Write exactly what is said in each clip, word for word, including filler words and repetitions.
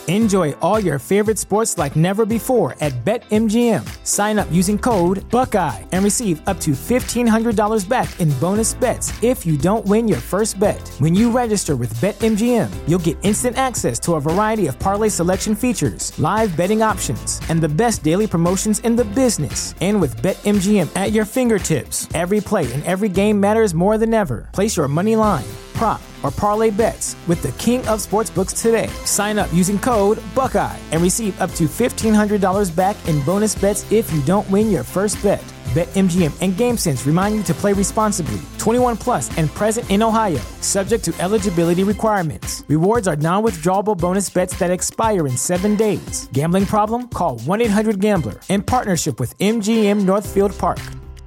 Enjoy all your favorite sports like never before at BetMGM. Sign up using code Buckeye and receive up to fifteen hundred dollars back in bonus bets if you don't win your first bet. When you register with BetMGM, you'll get instant access to a variety of parlay selection features, live betting options, and the best daily promotions in the business. And with BetMGM at your fingertips, every play and every game matters more than ever. Place your money line, prop, or parlay bets with the king of sportsbooks today. Sign up using code Buckeye and receive up to fifteen hundred dollars back in bonus bets if you don't win your first bet. BetMGM and GameSense remind you to play responsibly. twenty-one plus and present in Ohio, subject to eligibility requirements. Rewards are non-withdrawable bonus bets that expire in seven days. Gambling problem? Call one eight hundred gambler in partnership with M G M Northfield Park.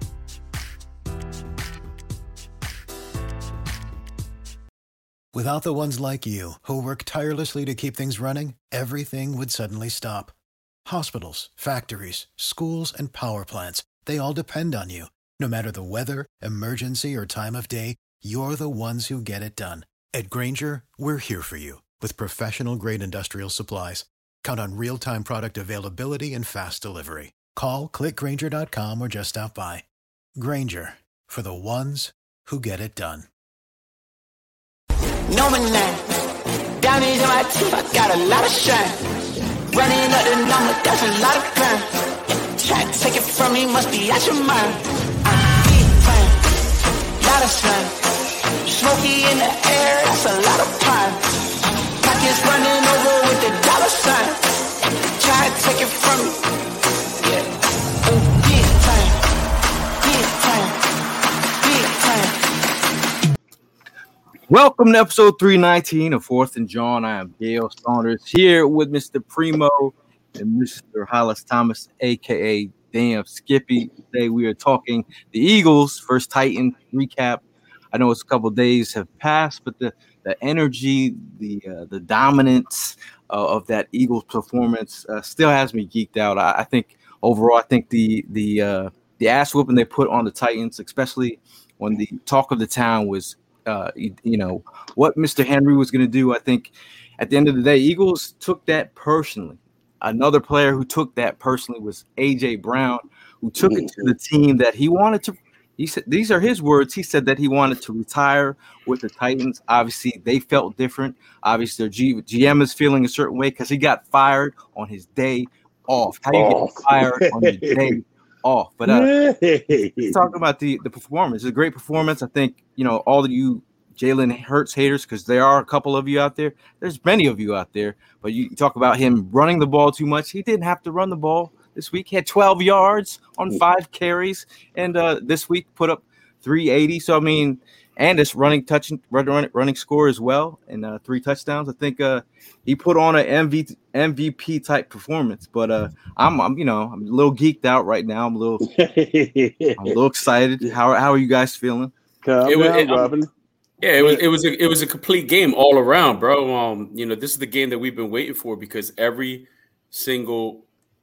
Without the ones like you, who work tirelessly to keep things running, everything would suddenly stop. Hospitals, factories, schools, and power plants, they all depend on you. No matter the weather, emergency, or time of day, you're the ones who get it done. At Grainger, we're here for you with professional-grade industrial supplies. Count on real-time product availability and fast delivery. Call, click Grainger dot com, or just stop by. Grainger, for the ones who get it done. No man, diamonds in my teeth, I got a lot of shine. Running up the number, that's a lot of crime. Try to take it from me, must be out your mind. I'm big time, lot of slime. Smoky in the air, that's a lot of pine. Pockets running over with the dollar sign. Try to take it from me, yeah. Big time, big time, big time. Welcome to episode three nineteen of Fourth and John. I am Dale Saunders here with Mister Primo and Mister Hollis Thomas, a k a. Damn Skippy. Today we are talking the Eagles first Titan recap. I know it's a couple days have passed, but the, the energy, the uh, the dominance uh, of that Eagles performance uh, still has me geeked out. I, I think overall, I think the the uh, the ass whooping they put on the Titans, especially when the talk of the town was Uh, you, you know, what Mister Henry was going to do. I think at the end of the day, Eagles took that personally. Another player who took that personally was A J Brown, who took it to the team that he wanted to. He said, these are his words. He said that he wanted to retire with the Titans. Obviously, they felt different. Obviously, their G, GM is feeling a certain way because he got fired on his day off. How you get fired on your day off? But uh, he's talking about the, the performance. It's a great performance. I think, you know, all of you Jalen Hurts haters, because there are a couple of you out there. There's many of you out there. But you talk about him running the ball too much. He didn't have to run the ball this week. He had twelve yards on five carries. And uh, this week put up three eighty. So, I mean, and this running touch, running, running score as well, and uh, three touchdowns. I think uh, he put on an M V P type performance. But uh, I'm, I'm, you know, I'm a little geeked out right now. I'm a little, I'm a little excited. How, how are you guys feeling? Calm it was, down, it, Robin. Yeah, it was, it was, a, it was a complete game all around, bro. Um, you know, this is the game that we've been waiting for because every single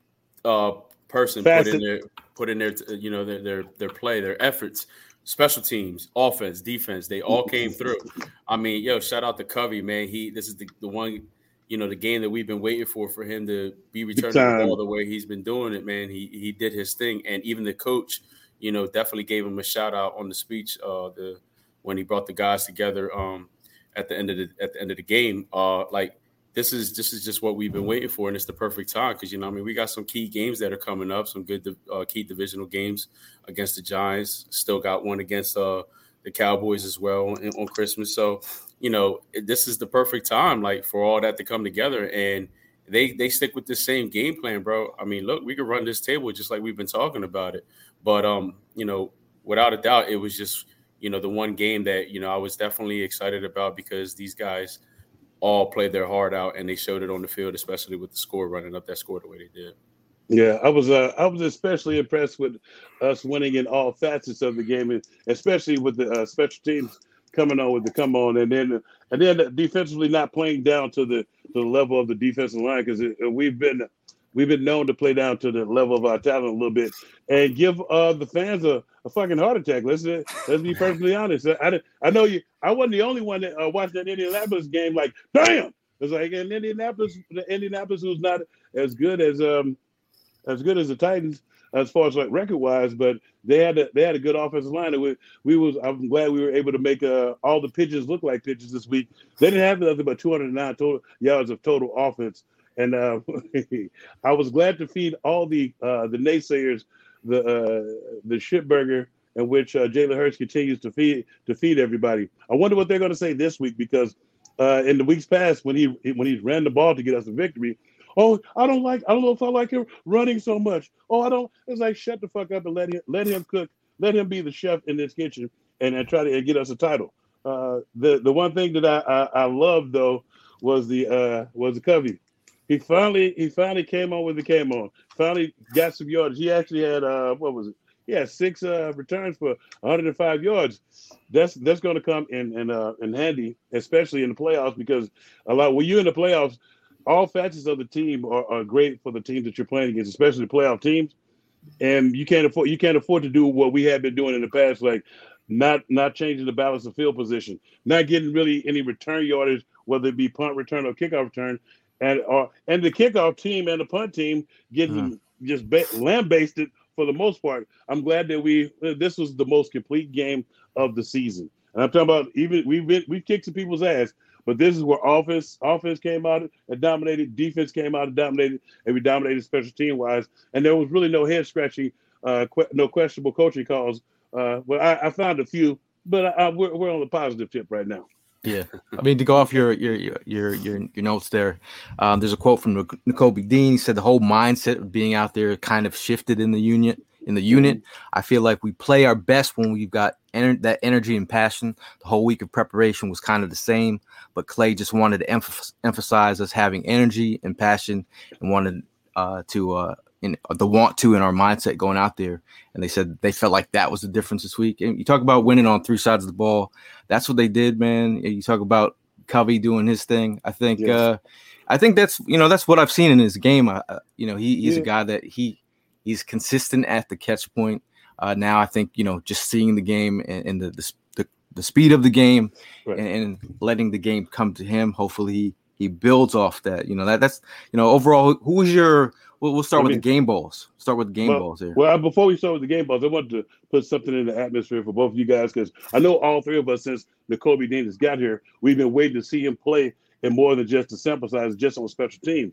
uh person Facet. put in their, put in their, you know, their, their, their play, their efforts. Special teams, offense, defense, they all came through. I mean, yo, shout out to Covey, man. He this is the, the one, you know, the game that we've been waiting for for him to be returning the ball the way he's been doing it, man. He he did his thing, and even the coach, you know, definitely gave him a shout out on the speech, uh, the when he brought the guys together um at the end of the at the end of the game. Uh, like this is this is just what we've been waiting for, and it's the perfect time because you know, I mean, we got some key games that are coming up, some good uh, key divisional games against the Giants. Still got one against uh, the Cowboys as well on, on Christmas. So, you know, this is the perfect time, like, for all that to come together. And they they stick with the same game plan, bro. I mean, look, we could run this table just like we've been talking about it. But, um, you know, without a doubt, it was just, you know, the one game that, you know, I was definitely excited about because these guys all played their heart out and they showed it on the field, especially with the score running up that score the way they did. Yeah, I was uh, I was especially impressed with us winning in all facets of the game, and especially with the uh, special teams coming on with the come on, and then and then defensively not playing down to the to the level of the defensive line because we've been we've been known to play down to the level of our talent a little bit and give uh, the fans a, a fucking heart attack. Let's let's be perfectly honest. I, I, I know you. I wasn't the only one that uh, watched that Indianapolis game. Like, damn, It's like in Indianapolis, the Indianapolis who's not as good as um as good as the Titans as far as like record wise, but they had a, they had a good offensive line. And we, we was I'm glad we were able to make uh, all the pitches look like pitches this week. They didn't have nothing but two hundred nine total yards of total offense, and uh, I was glad to feed all the uh, the naysayers the uh, the shitburger in which uh, Jalen Hurts continues to feed to feed everybody. I wonder what they're going to say this week because uh, in the weeks past when he when he ran the ball to get us a victory. Oh, I don't like. I don't know if I like him running so much. Oh, I don't. It's like shut the fuck up and let him let him cook. Let him be the chef in this kitchen and, and try to get us a title. Uh, the the one thing that I I, I loved though was the uh, was the Covey. He finally he finally came on with the came on. Finally got some yards. He actually had uh what was it? He had six uh, returns for one hundred five yards. That's that's going to come in in uh, in handy, especially in the playoffs because a lot when you're in the playoffs. All facets of the team are, are great for the teams that you're playing against, especially the playoff teams. And you can't afford you can't afford to do what we have been doing in the past, like not not changing the balance of field position, not getting really any return yardage, whether it be punt return or kickoff return, and or and the kickoff team and the punt team getting mm-hmm. just ba- lambasted for the most part. I'm glad that we this was the most complete game of the season, and I'm talking about even we've been we've kicked some people's ass. But this is where offense offense came out and dominated, defense came out and dominated, and we dominated special team wise. And there was really no head scratching, uh, que- no questionable coaching calls. Uh, well, I, I found a few, but I, I, we're we're on the positive tip right now. Yeah, I mean to go off your your your your your notes there. Um, there's a quote from Nakobe Dean. He said the whole mindset of being out there kind of shifted in the unit. In the unit, I feel like we play our best when we've got ener- that energy and passion. The whole week of preparation was kind of the same, but Clay just wanted to emph- emphasize us having energy and passion and wanted uh, to uh, in the want to in our mindset going out there. And they said they felt like that was the difference this week. And you talk about winning on three sides of the ball. That's what they did, man. You talk about Covey doing his thing. I think, yes. uh, I think that's, you know, that's what I've seen in his game. Uh, you know, he, he's yeah. a guy that he, He's consistent at the catch point. Uh, now I think, you know, just seeing the game and, and the, the the the speed of the game right. and, and letting the game come to him. Hopefully he, he builds off that. You know, that that's, you know, overall, who was your, we'll, we'll start I with mean, the game balls. Start with the game well, balls here. Well, before we start with the game balls, I wanted to put something in the atmosphere for both of you guys because I know all three of us, since Nakobe Dean has got here, we've been waiting to see him play in more than just the sample size, just on special teams.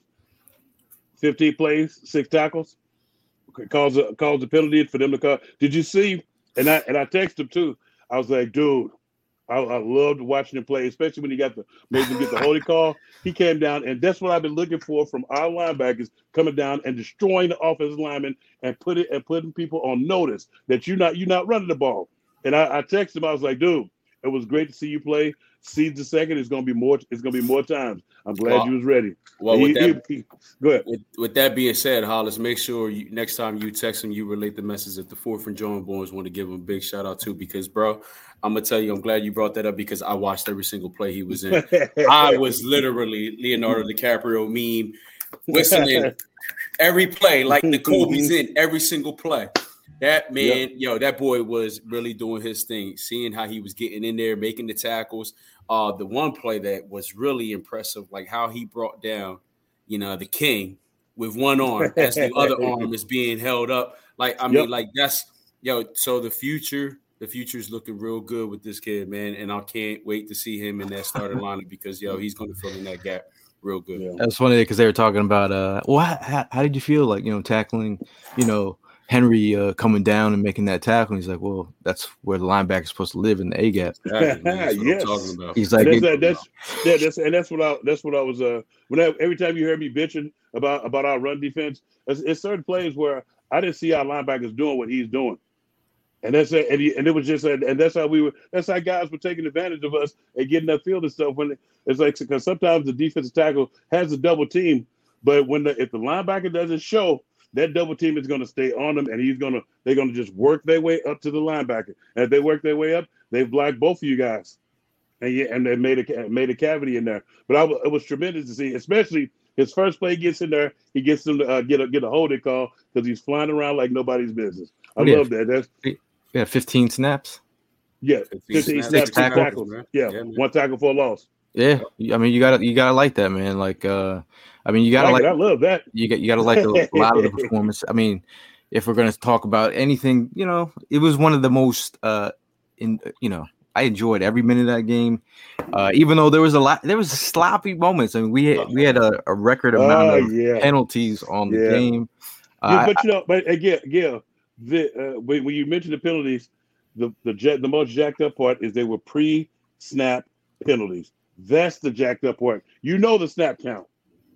fifteen plays, six tackles. Calls a calls a penalty for them to call. Did you see? And I and I texted him too. I was like, dude, I, I loved watching him play, especially when he got the made him get the holding call. He came down, and that's what I've been looking for from our linebackers coming down and destroying the offensive linemen and put it and putting people on notice that you're not you're not running the ball. And I, I texted him. I was like, dude, it was great to see you play. Seeds the second. It's gonna be more. It's gonna be more times. I'm glad well, you was ready. Well, with he, that, he, he, go ahead. With, with that being said, Hollis, make sure you, next time you text him, you relate the message that the Fourth and John Boys want to give him a big shout out to because, bro, I'm gonna tell you, I'm glad you brought that up because I watched every single play he was in. I was literally Leonardo DiCaprio meme, whistling every play like Nakobe's in every single play. That man, yep. yo, that boy was really doing his thing, seeing how he was getting in there, making the tackles. Uh, the one play that was really impressive, like how he brought down, you know, the king with one arm as the other arm is being held up. Like, I mean, yep. like that's, yo, so the future, the future is looking real good with this kid, man. And I can't wait to see him in that starting lineup because, yo, he's going to fill in that gap real good. Yeah. That's funny because they were talking about, uh, well, how, how did you feel like, you know, tackling, you know, Henry uh, coming down and making that tackle? And he's like, well, that's where the linebacker is supposed to live in the A gap. That's yes. talking about. He's like, and that's, that's, yeah, that's and that's what I that's what I was. Uh, whenever every time you hear me bitching about about our run defense, it's, it's certain plays where I didn't see our linebackers doing what he's doing, and that's and, he, and it was just and that's how we were. That's how guys were taking advantage of us and getting that field and stuff. When it's like because sometimes the defensive tackle has a double team, but when the if the linebacker doesn't show. That double team is going to stay on them, and he's going to they're going to just work their way up to the linebacker. And if they work their way up, they've blocked both of you guys, and yeah, and they made a made a cavity in there. But I, it was tremendous to see, especially his first play gets in there, he gets them to uh, get a get a holding call because he's flying around like nobody's business. I yeah. love that. That's yeah, fifteen snaps. Yeah, fifteen, fifteen snaps, snaps tackles. tackles. Yeah, yeah one tackle for a loss. Yeah, I mean, you gotta you gotta like that, man. Like, uh, I mean, you gotta I like. like. It. I love that. You got you gotta like a, a lot of the performance. I mean, if we're gonna talk about anything, you know, it was one of the most. Uh, in you know, I enjoyed every minute of that game. Uh, even though there was a lot, there was sloppy moments. I mean, we had we had a, a record amount Oh, of yeah. penalties on the Yeah. game. Yeah, Uh, but you know, but again, yeah, the uh, when, when you mention the penalties, the the ja- the most jacked up part is they were pre-snap penalties. That's the jacked up part. You know the snap count.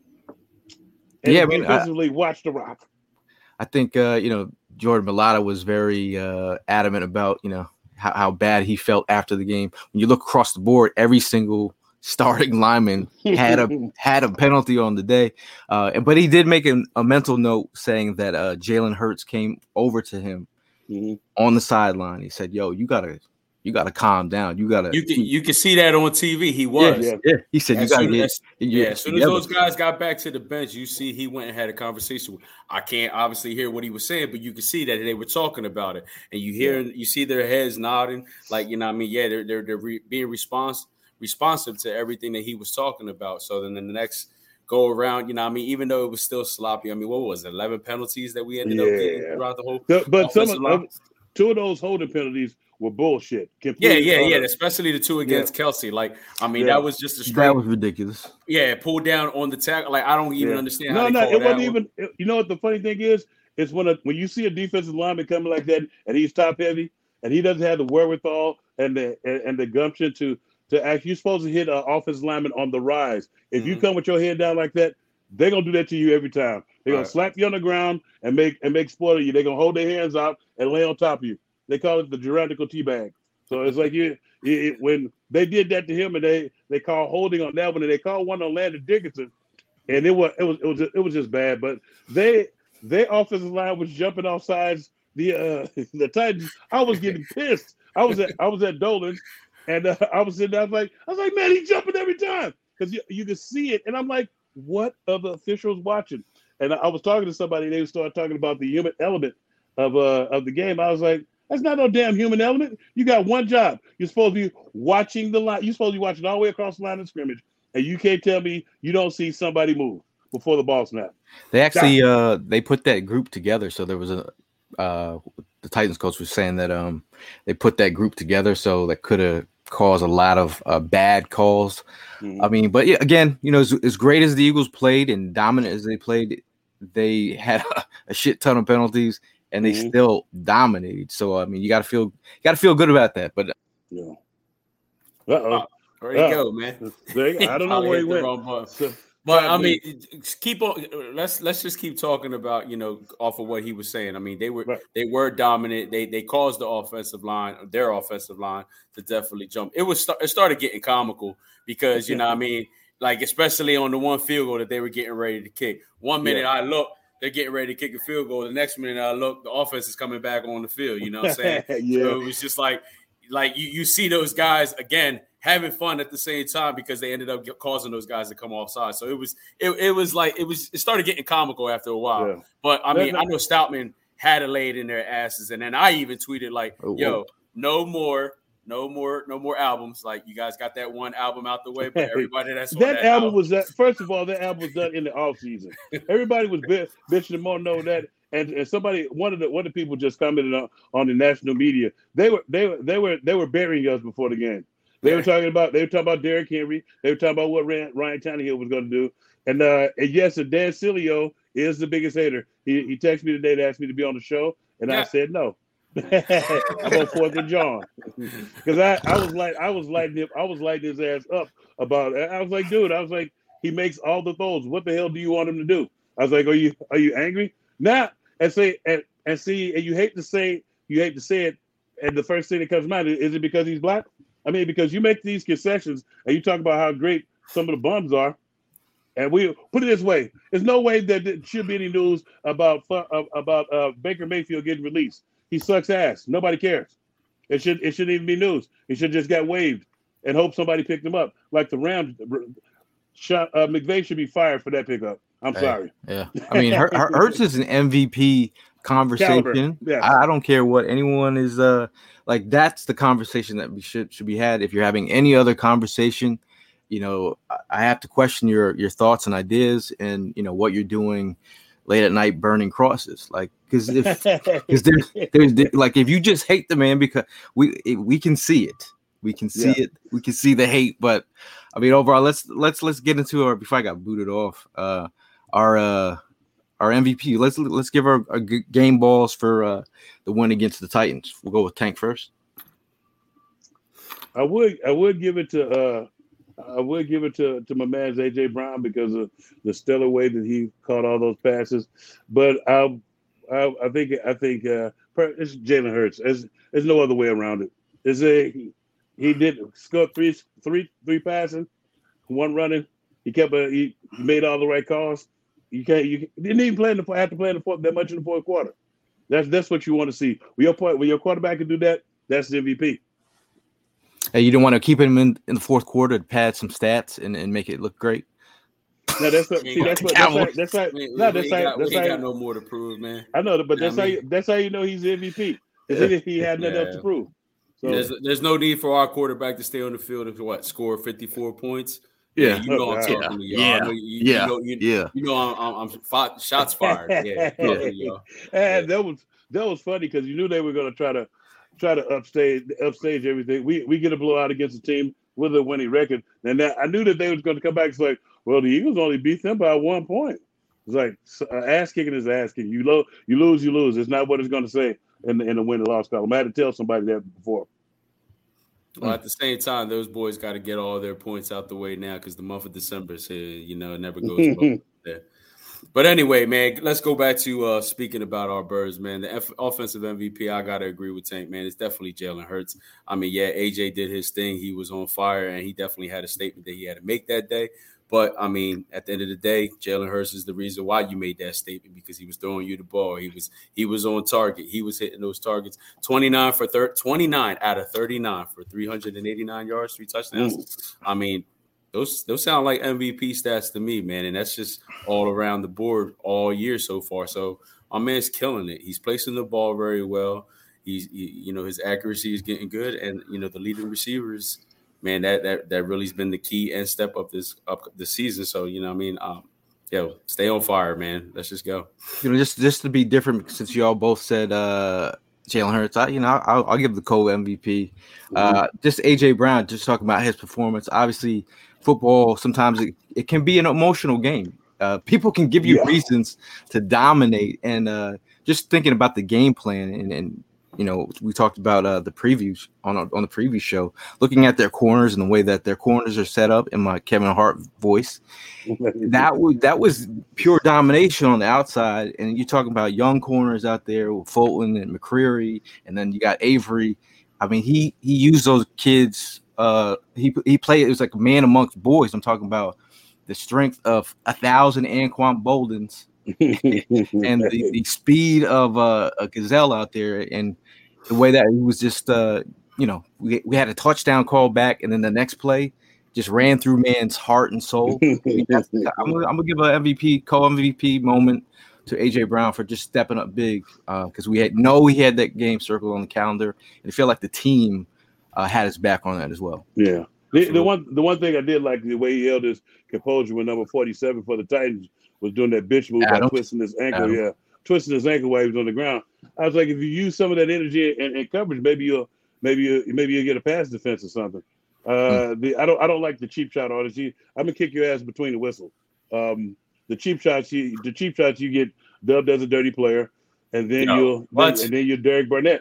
And Yeah, yeah, I mean, I- defensively, watch the rock. I think uh, you know Jordan Mailata was very uh, adamant about you know how, how bad he felt after the game. When you look across the board, every single starting lineman had a had a penalty on the day, uh, and- but he did make a, a mental note saying that uh, Jalen Hurts came over to him Mhm. on the sideline. He said, "Yo, you gotta you gotta calm down. You gotta." You can you can see that on T V. He was. Yeah. yeah, he said, "You As gotta soon get as, your yeah, as soon as together." those guys got back to the bench, you see he went and had a conversation. With, I can't obviously hear what he was saying, but you can see that they were talking about it, and you hear you see their heads nodding, like you know, what I mean, yeah, they're they're, they're re, being response responsive to everything that he was talking about. So then in the next go around, you know, what I mean, even though it was still sloppy, I mean, what was it, eleven penalties that we ended up getting Yeah. throughout the whole? The- but some offensive of, line? of two of those holding penalties were bullshit. Yeah, Completely yeah, yeah. utter. Especially the two against Kelsey. Like, I mean, Yeah. that was just a straight. That was ridiculous. Yeah, pull down on the tackle. Like I don't even Yeah. understand No, how they no, call it that wasn't one. even. it- you know what the funny thing is? It's when a, when you see a defensive lineman coming like that, and he's top heavy, and he doesn't have the wherewithal and the and, and the gumption to to act. You're supposed to hit an offensive lineman on the rise. If you Mhm. come with your head down like that, they're gonna do that to you every time. They're gonna Right. slap you on the ground and make and make sport of you. They're gonna hold their hands out and lay on top of you. They call it the tyrannical teabag. So it's like you it, it- when they did that to him, and they they call holding on that one, and they called one on Landon Dickinson, and it was it was it was it was just bad. But they their offensive line was jumping off sides. The uh, the Titans, I was getting pissed. I was at I was at Dolan's, and uh, I was sitting there. I was like, I was like, man, he's jumping every time because you, you could see it, and I'm like, what are the officials watching? And I was talking to somebody. They started talking about the human element of uh of the game. I was like, that's not no damn human element. You got one job. You're supposed to be watching the line. You're supposed to be watching all the way across the line of scrimmage, and you can't tell me you don't see somebody move before the ball snaps. They actually uh they put that group together. So there was a uh the Titans coach was saying that um they put that group together so that could have caused a lot of uh, bad calls. Mhm. I mean, but yeah, again, you know, as, as great as the Eagles played and dominant as they played, they had a, a shit ton of penalties and they Mhm. still dominated. So I mean, you got to feel you got to feel good about that. But Yeah. Uh oh. Where'd he Oh. go, man? I don't know Probably where hit he the went. wrong button. So, But five I mean, minutes. keep on. Let's let's just keep talking about you know off of what he was saying. I mean, they were Right. they were dominant. They they caused the offensive line, their offensive line, to definitely jump. It was it started getting comical because you know what I mean, like especially on the one field goal that they were getting ready to kick. One minute Yeah. I look, they're getting ready to kick a field goal. The next minute I look, the offense is coming back on the field. You know what I'm saying? Yeah. So it was just like like you you see those guys again having fun at the same time because they ended up get, causing those guys to come offside. So it was it, it was like it was it started getting comical after a while. Yeah. But I That- mean, I know Stoutman had it laid in their asses, and then I even tweeted like, Oh, "Yo, no more, no more, no more albums. Like you guys got that one album out the way, but everybody that's on That, that, album was that. First of all, that album was done in the off season. Everybody was bi- bitching and more know that. And, and somebody, one of the one of the people just commented on, on the national media. They were they were they were they were burying us before the game. They were talking about they were talking about Derrick Henry. They were talking about what Ryan, Ryan Tannehill was going to do. And uh, and yes, and Dan Sileo is the biggest hater. He he texted me today to ask me to be on the show, and Yeah. I said no. I'm on Fourth and John because I, I was like I was lighting him I was lighting his ass up about it. I was like, dude, I was like, he makes all the throws. What the hell do you want him to do? I was like, are you are you angry? Now and say and, and see and you hate to say you hate to say it, and the first thing that comes to mind is, is it because he's black? I mean, because you make these concessions and you talk about how great some of the bums are. And we put it this way: there's no way that there should be any news about about uh, Baker Mayfield getting released. He sucks ass. Nobody cares. It should it shouldn't even be news. He should just get waived and hope somebody picked him up. Like the Rams, uh, McVay should be fired for that pickup. I'm Hey, sorry. yeah, I mean, Her- Her- Hurts is an M V P conversation. Caliber, yeah. I, I don't care what anyone is uh like. That's the conversation that we should should be had. If you're having any other conversation, you know, I have to question your your thoughts and ideas, and you know what you're doing late at night burning crosses, like because if because there's there's like if you just hate the man, because we we can see it, we can see yeah. it, we can see the hate. But I mean, overall, let's let's let's get into our before I got booted off. Uh, our uh, our M V P. Let's let's give our, our game balls for uh, the win against the Titans. We'll go with Tank first. I would I would give it to. Uh... I would give it to, to my man A J Brown because of the stellar way that he caught all those passes. But I, I, I think I think uh, it's Jalen Hurts. There's, there's no other way around it. Is a he did score three three three passing, one running. He kept a, he made all the right calls. You can't you didn't even play in the have to play in the fourth that much in the fourth quarter. That's that's what you want to see. When your point when your quarterback can do that, that's the M V P. Hey, you don't want to keep him in, in the fourth quarter to pad some stats and, and make it look great. No, that's what. See, that's what. That's like. That's like. We, no, we, that's we like. got, That's we like. got no more to prove, man. I know, but that's I mean, how. You, that's how you know he's the M V P. Yeah. He had nothing yeah. else to prove. So there's there's no need for our quarterback to stay on the field and what score fifty-four points. Yeah, yeah you know oh, I'm yeah. talking to y'all. Yeah, I know you, yeah, you know, you, yeah. You know I'm, I'm, I'm fought, shots fired. Yeah, yeah. and yeah. that was that was funny because you knew they were going to try to. Try to upstage, upstage everything. We we get a blowout against a team with a winning record, and that, I knew that they was going to come back. It's like, well, the Eagles only beat them by one point. It's like uh, ass kicking is ass kicking. You lo- you lose, you lose. It's not what it's going to say in the in the win and loss column. I had to tell somebody that before. Well, at the same time, those boys got to get all their points out the way now because the month of December is here. You know, it never goes well there. But anyway, man, let's go back to uh, speaking about our birds, man. The F- offensive M V P, I got to agree with Tank, man. It's definitely Jalen Hurts. I mean, yeah, A J did his thing. He was on fire, and he definitely had a statement that he had to make that day. But, I mean, at the end of the day, Jalen Hurts is the reason why you made that statement because he was throwing you the ball. He was he was on target. He was hitting those targets. twenty-nine for thir- twenty-nine out of thirty-nine for three hundred eighty-nine yards, three touchdowns. Mm. I mean, Those those sound like M V P stats to me, man, and that's just all around the board all year so far. So our man's killing it. He's placing the ball very well. He's he, you know his accuracy is getting good, and you know the leading receivers, man, that that that really's been the key and step up this up this season. So you know, I mean, um, yo, stay on fire, man. Let's just go. You know, just just to be different, since you all both said uh, Jalen Hurts, I, you know, I'll, I'll give the co M V P. Uh, mm-hmm. Just A J Brown, just talking about his performance. Obviously, football sometimes it, it can be an emotional game. Uh, people can give you yeah. reasons to dominate, and uh, just thinking about the game plan, and, and you know, we talked about uh, the previews on on the previous show, looking at their corners and the way that their corners are set up. In my Kevin Hart voice, that was that was pure domination on the outside. And you're talking about young corners out there with Fulton and McCreary, and then you got Avery. I mean, he he used those kids. Uh, he he played. It was like a man amongst boys. I'm talking about the strength of a thousand Anquan Boldens and the, the speed of uh, a Gazelle out there, and the way that he was just, uh, you know, we we had a touchdown call back, and then the next play just ran through man's heart and soul. I mean, that's, I'm gonna, I'm gonna give an M V P, co-M V P moment to A J Brown for just stepping up big, because uh, we had know he had that game circled on the calendar, and I feel like the team uh, had his back on that as well. Yeah. The, the one the one thing I did like the way he held his composure with number forty-seven for the Titans was doing that bitch move Adam. by twisting his ankle. Adam. Yeah, twisting his ankle while he was on the ground. I was like, if you use some of that energy and, and coverage, maybe you'll maybe you maybe you'll get a pass defense or something. Uh, hmm. the, I don't I don't like the cheap shot artist. I'm gonna kick your ass between the whistle. Um, the cheap shots you the cheap shots you get dubbed as a dirty player, and then no, you'll then, and then you're Derek Barnett.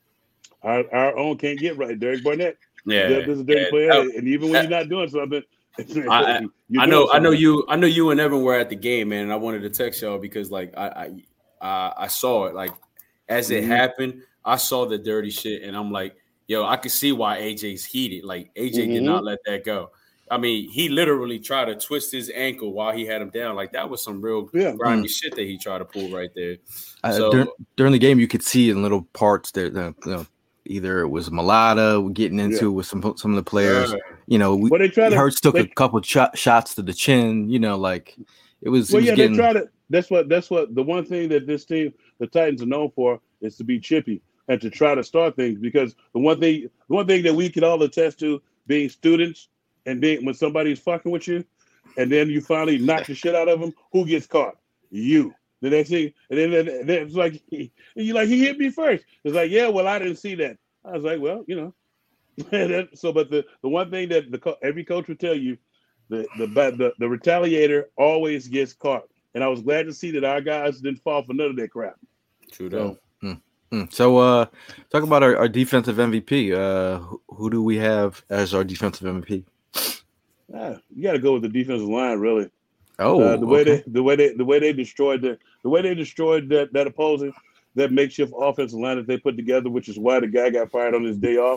Our our own can't get right, Derek Barnett. Yeah, there's a dirty yeah, player, that, and even when that, you're not doing something, I, I know, I know you, I know you and Evan were at the game, man. And I wanted to text y'all because, like, I, I, uh, I saw it, like, as it mm-hmm. happened. I saw the dirty shit, and I'm like, yo, I could see why A J's heated. Like, A J mm-hmm. did not let that go. I mean, he literally tried to twist his ankle while he had him down. Like, that was some real yeah. grimy mm. shit that he tried to pull right there. Uh, so during, during the game, you could see in little parts that, uh, you know. Either it was Mulata getting into yeah. with some some of the players, yeah. you know. We, well, they tried to, Hurts took they, a couple ch- shots to the chin, you know, like it was. Well, it was yeah, getting, they tried to. That's what. That's what. The one thing that this team, the Titans, are known for is to be chippy and to try to start things. Because the one thing, the one thing that we can all attest to, being students and then when somebody's fucking with you, and then you finally knock the shit out of them, who gets caught? You. The next thing, and then, then, then it's like he, you like he hit me first. It's like, yeah, well, I didn't see that. I was like, well, you know. So, but the, the one thing that the every coach would tell you, the the, the the retaliator always gets caught. And I was glad to see that our guys didn't fall for none of that crap. True that. So, mm-hmm. so uh, talk about our, our defensive M V P. Uh, who, who do we have as our defensive M V P? Ah, you got to go with the defensive line, really. Oh, uh, the way okay. they the way they the way they destroyed the the way they destroyed that that opposing that makeshift offensive line that they put together, which is why the guy got fired on his day off.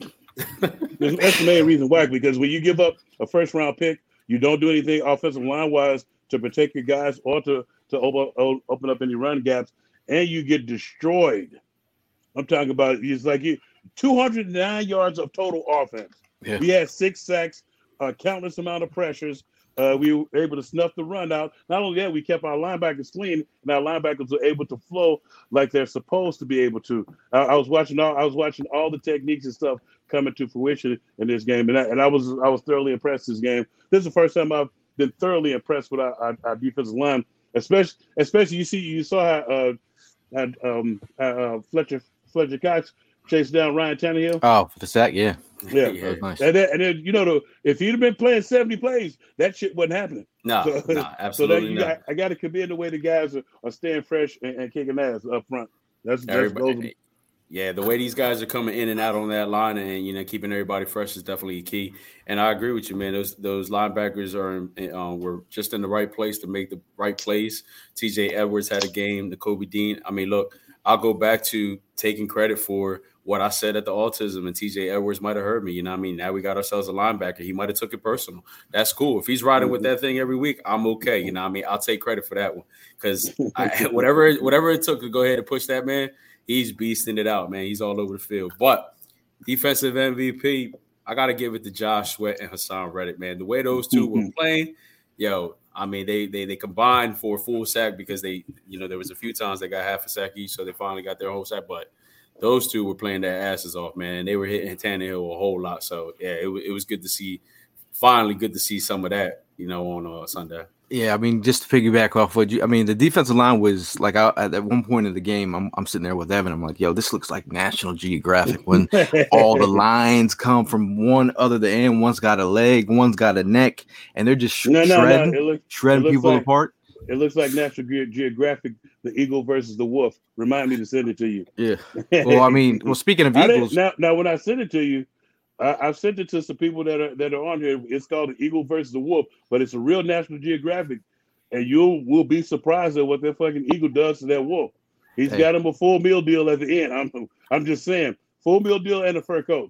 That's the main reason why. Because when you give up a first round pick, you don't do anything offensive line wise to protect your guys or to to open open up any run gaps, and you get destroyed. I'm talking about it's like you two hundred nine yards of total offense. Yeah. We had six sacks, a countless amount of pressures. Uh, we were able to snuff the run out. Not only that, we kept our linebackers clean, and our linebackers were able to flow like they're supposed to be able to. I, I was watching all I was watching all the techniques and stuff coming to fruition in this game, and I, and I was I was thoroughly impressed this game. This is the first time I've been thoroughly impressed with our, our, our defensive line, especially especially you see you saw how uh, how, um, uh, Fletcher Fletcher Cox chased down Ryan Tannehill. Oh, for the sack, yeah. Yeah, yeah. That was nice. And then, and then you know, the, if he'd have been playing seventy plays, that shit wasn't happening. No, so, no, absolutely so that you not. got, I got to commend the way the guys are, are staying fresh and, and kicking ass up front. That's, that's Everybody, those, yeah, the way these guys are coming in and out on that line, and you know, keeping everybody fresh is definitely key. And I agree with you, man. Those those linebackers are uh, were just in the right place to make the right plays. T J Edwards had a game. The Kobe Dean. I mean, look, I'll go back to taking credit for what I said at the autism, and T J Edwards might have heard me. You know what I mean? Now we got ourselves a linebacker. He might have took it personal. That's cool. If he's riding with that thing every week, I'm okay. You know what I mean? I'll take credit for that one because whatever whatever it took to go ahead and push that man, he's beasting it out, man. He's all over the field. But defensive M V P, I got to give it to Josh Sweat and Hassan Reddick, man. The way those two were playing, yo, I mean, they they they combined for a full sack because they, you know, there was a few times they got half a sack each, so they finally got their whole sack. But those two were playing their asses off, man. And they were hitting Tannehill a whole lot. So, yeah, it, it was good to see, finally good to see some of that, you know, on uh, Sunday. Yeah, I mean, just to piggyback off what you, I mean, the defensive line was like I, at one point in the game, I'm, I'm sitting there with Evan. I'm like, yo, this looks like National Geographic when all the lines come from one other the end. One's got a leg, one's got a neck, and they're just sh- no, no, shredding, no. It look, shredding it people like, apart. It looks like National Ge- Geographic, the eagle versus the wolf. Remind me to send it to you. Yeah. Well, I mean, well, speaking of eagles, now, now when I send it to you, I, I've sent it to some people that are that are on here. It's called the Eagle versus the Wolf, but it's a real National Geographic. And you will be surprised at what that fucking eagle does to that wolf. He's hey. got him a full meal deal at the end. I'm, I'm just saying, full meal deal and a fur coat.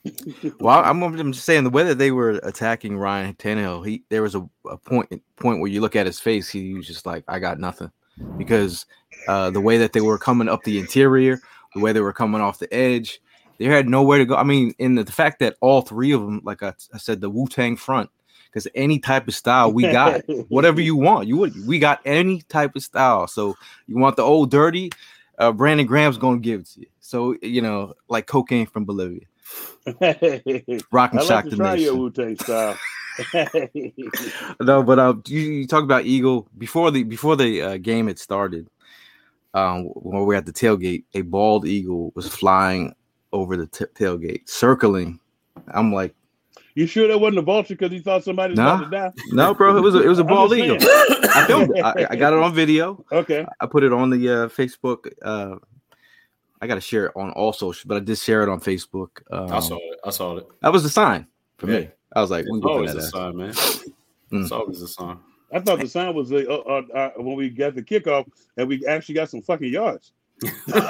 Well, I'm, I'm just saying the way that they were attacking Ryan Tannehill, he there was a, a point point where you look at his face, he was just like, I got nothing, because uh, the way that they were coming up the interior, the way they were coming off the edge, they had nowhere to go. I mean, in the, the fact that all three of them, like I, I said, the Wu-Tang front. Because any type of style we got, whatever you want, you would. We got any type of style. So you want the old dirty, uh, Brandon Graham's gonna give it to you. So you know, like cocaine from Bolivia, rock and I shock like to the try nation. your Wu-Tang style. No, but uh, you, you talk about Eagle before the before the uh, game had started. Um, when we were at the tailgate, a bald eagle was flying over the t- tailgate, circling. I'm like. You sure that wasn't a vulture because he thought somebody was nah, about to die? No, bro, it was a, it was a bald eagle. I filmed it. I, I got it on video. Okay. I put it on the uh, Facebook. Uh, I got to share it on all social, but I did share it on Facebook. Um, I saw it. I saw it. That was a sign for yeah. me. I was like, it's always a sign, man. Mm. It's always a sign. I thought the sign was uh, uh, uh, when we got the kickoff and we actually got some fucking yards. That's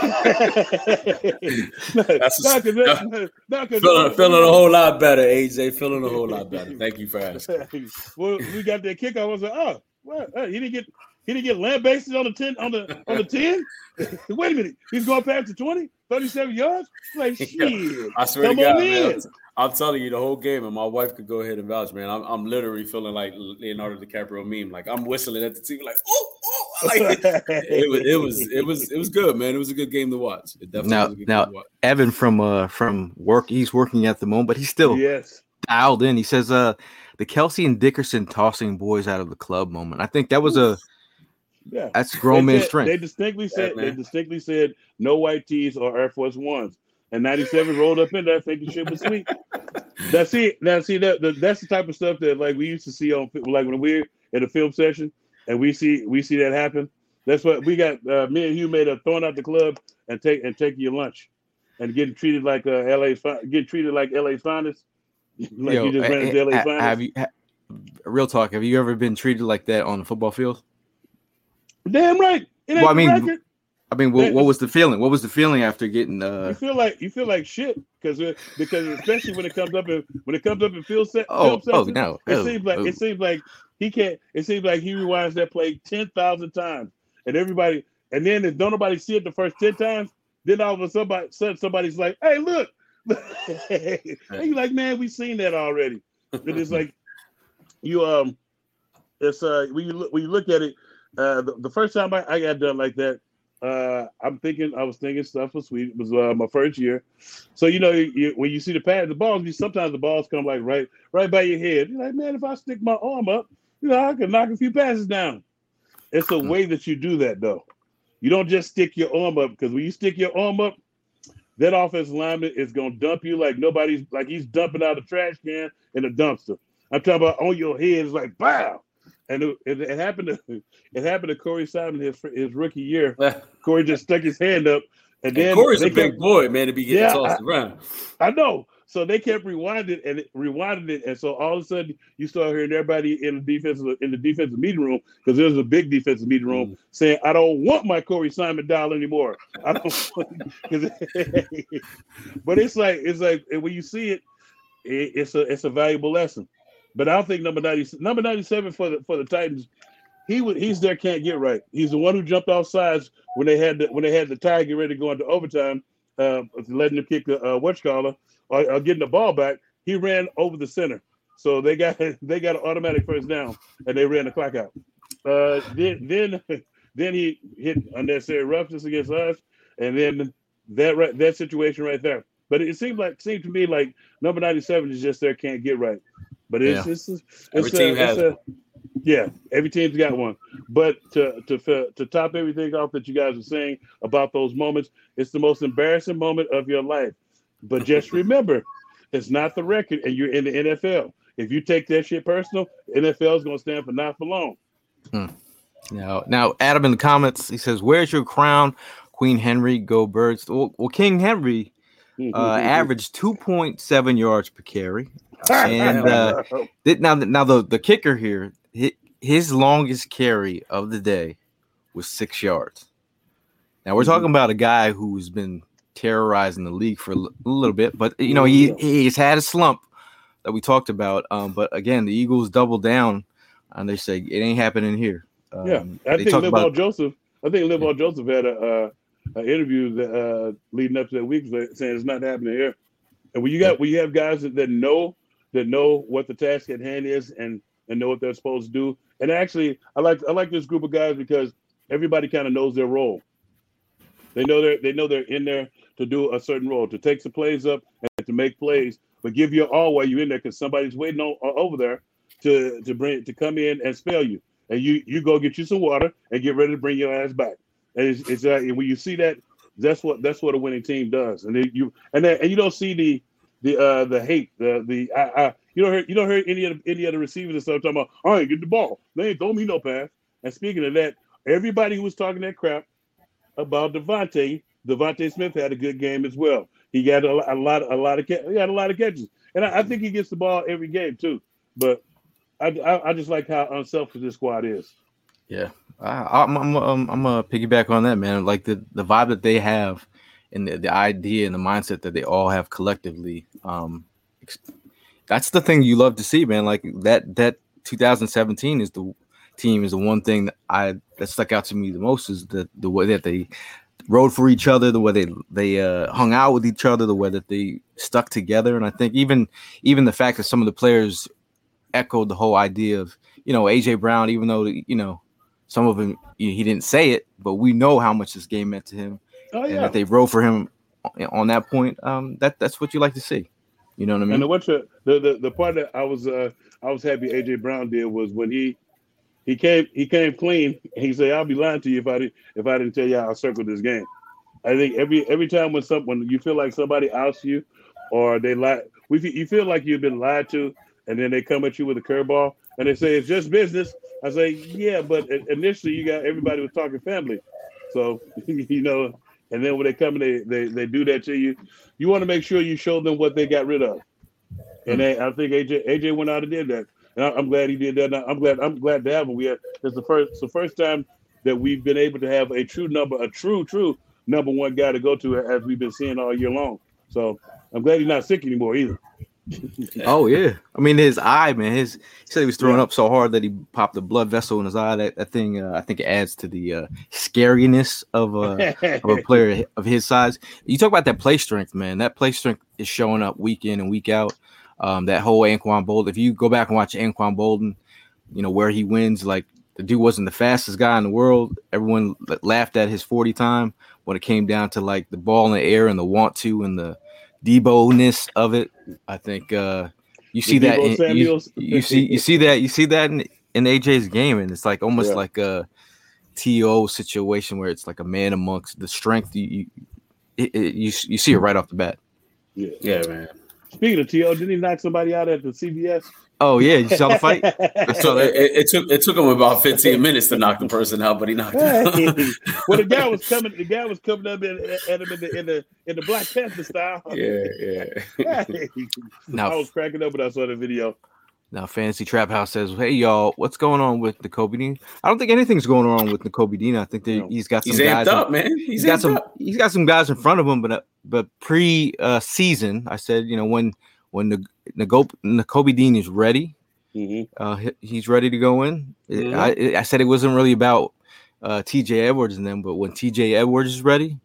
not, a, not, no, not feeling, feeling a whole lot better, A J. Feeling a whole lot better. Thank you for asking. Well, we got that kickoff. I was like, oh, well, uh, he didn't get he didn't get lambasted on the ten on the on the ten. Wait a minute, he's going past the twenty, thirty-seven yards. Like shit. Yeah, I swear Come to God, on man. in. I'm telling you the whole game, and my wife could go ahead and vouch, man. I'm, I'm literally feeling like Leonardo DiCaprio meme, like I'm whistling at the T V, like oh, oh, like it was, it was, it was, it was good, man. It was a good game to watch. It definitely now, was a good now, game to watch. Evan from uh from work, he's working at the moment, but he's still yes. dialed in. He says, "Uh, the Kelsey and Dickerson tossing boys out of the club moment. I think that was a yeah. That's grown they man said, strength. They distinctly said yeah, they distinctly said no white tees or Air Force Ones, and ninety-seven rolled up in there thinking shit was sweet. That's it. Now see that the, that's the type of stuff that like we used to see on like when we're in a film session and we see we see that happen. That's what we got. Uh, me and Hugh made a throwing out the club and take and take your lunch, and getting treated like uh, L A get treated like L A finest, like Yo, you just ran into L A ha, finest. Have you? Ha, real talk. Have you ever been treated like that on the football field? Damn right. It ain't well, I mean, record. I mean, what, what was the feeling? What was the feeling after getting? Uh... You feel like you feel like shit because because especially when it comes up in when it comes up in field set. Oh, film oh sessions, no! It oh, seems like oh. it seems like he can't. It seems like he rewinds that play ten thousand times, and everybody. And then if don't nobody see it the first ten times, then all of a sudden somebody, somebody's like, "Hey, look!" And you're like, "Man, we've seen that already." And it's like you um, it's uh when you look when you look at it, uh, the, the first time I, I got done like that. Uh, I'm thinking, I was thinking stuff was sweet. It was uh, my first year. So, you know, you, when you see the pad, the balls, sometimes the balls come like right right by your head. You're like, man, if I stick my arm up, you know, I can knock a few passes down. It's a way that you do that, though. You don't just stick your arm up because when you stick your arm up, that offensive lineman is going to dump you like nobody's, like he's dumping out a trash can in a dumpster. I'm talking about on your head. It's like, bow. And it, it, it happened to it happened to Corey Simon his his rookie year. Corey just stuck his hand up, and, and then Corey's a kept, big boy, man, to be getting yeah, tossed I, around. I know. So they kept rewinding and it, rewinding it, and so all of a sudden you start hearing everybody in the defensive in the defensive meeting room because there's a big defensive meeting room mm. saying, "I don't want my Corey Simon dial anymore." I don't. But it's like it's like when you see it, it, it's a it's a valuable lesson. But I don't think number ninety, number ninety-seven for the for the Titans, he would he's their can't get right. He's the one who jumped off sides when they had the, when they had the tie get ready to go into overtime, uh, letting them kick the uh, whatchamacallit or, or getting the ball back. He ran over the center, so they got they got an automatic first down and they ran the clock out. Uh, then then then he hit unnecessary roughness against us, and then that right, that situation right there. But it seemed like seemed to me like number ninety-seven is just their can't get right. But it's, yeah. it's, it's, it's every a, team has a, yeah, every team's got one. But to to to top everything off that you guys are saying about those moments, it's the most embarrassing moment of your life. But just remember, it's not the record, and you're in the N F L. If you take that shit personal, N F L is going to stand for not for long. Hmm. Now, now, Adam in the comments, he says, "Where's your crown, Queen Henry? Go Birds!" Well, well King Henry uh, averaged two point seven yards per carry. And uh, now, now the, the kicker here, his longest carry of the day was six yards. Now we're mm-hmm. talking about a guy who's been terrorizing the league for a little bit, but you know he he's had a slump that we talked about. Um, but again, the Eagles doubled down, and they say it ain't happening here. Um, yeah, I think Liv about, Joseph. I think Liv yeah. Joseph had a, uh, an interview that uh, leading up to that week saying it's not happening here. And when you got yeah. when you have guys that, that know. that know what the task at hand is and, and know what they're supposed to do. And actually, I like I like this group of guys because everybody kind of knows their role. They know they're they know they're in there to do a certain role, to take some plays up and to make plays, but give your all while you're in there because somebody's waiting on, over there to to bring to come in and spell you. And you you go get you some water and get ready to bring your ass back. And it's, it's uh, when you see that, that's what that's what a winning team does. And then you and then and you don't see the The uh the hate the the I, I you don't hear you don't hear any of the, any of the receivers and stuff talking about I ain't get the ball, they ain't throw me no pass. And speaking of that, everybody who was talking that crap about Devontae, Devontae Smith had a good game as well. He got a, a lot a lot of he had a lot of catches, and I, I think he gets the ball every game too. But I I, I just like how unselfish this squad is. Yeah, I, I'm I'm I'm, I'm gonna piggyback on that, man. Like the the vibe that they have. And the, the idea and the mindset that they all have collectively, um, that's the thing you love to see, man. Like that that two thousand seventeen is the team is the one thing that I that stuck out to me the most is the the way that they rode for each other, the way they they uh, hung out with each other, the way that they stuck together. And I think even even the fact that some of the players echoed the whole idea of, you know, A J Brown, even though, you know, some of him he didn't say it, but we know how much this game meant to him. Oh, yeah. And that they rode for him on that point, um, that that's what you like to see. You know what I mean? And what the, the the the part that I was uh, I was happy A J Brown did was when he he came he came clean. He said, "I'll be lying to you if I didn't if I didn't tell you I circled this game." I think every every time when some when you feel like somebody outs you, or they lie, we you feel like you've been lied to, and then they come at you with a curveball and they say it's just business. I say, yeah, but initially you got everybody was talking family, so you know. And then when they come and they, they they do that to you, you want to make sure you show them what they got rid of. And they, I think A J A J went out and did that. And I, I'm glad he did that. I'm glad I'm glad to have him. We have it's the first it's the first time that we've been able to have a true number, a true true number one guy to go to, as we've been seeing all year long. So I'm glad he's not sick anymore either. Oh yeah, I mean his eye, man. His he said he was throwing yeah. up so hard that he popped a blood vessel in his eye. That that thing, uh, I think, it adds to the uh, scariness of a of a player of his size. You talk about that play strength, man. That play strength is showing up week in and week out. Um, that whole Anquan Bolden. If you go back and watch Anquan Bolden, you know where he wins. Like the dude wasn't the fastest guy in the world. Everyone laughed at his forty time when it came down to like the ball in the air and the want to and the Debo-ness of it. I think uh, you see that in, you, you see you see that you see that in, in A J's game, and it's like almost yeah. like a T O situation where it's like a man amongst the strength. You you, it, it, you you see it right off the bat. Yeah, yeah, man. Speaking of T O, didn't he knock somebody out at the C B S? Oh yeah, you saw the fight. So it, it took it took him about fifteen minutes to knock the person out, but he knocked him out. Well, the guy was coming. The guy was coming up in, at him in the in the in the Black Panther style. Yeah, yeah. Now, I was cracking up when I saw the video. Now, Fantasy Trap House says, "Hey y'all, what's going on with Nakobe Dean? I don't think anything's going on with Nakobe Dean. I think that no. he's got some he's guys. Amped up, in, man. He's, he's got some. Up. He's got some guys in front of him, but uh, but pre uh, season, I said, you know, when when the Nakobe Dean is ready." Mm-hmm. Uh, he, he's ready to go in. Mm-hmm. I, I said it wasn't really about uh, T J Edwards and them, but when T J Edwards is ready,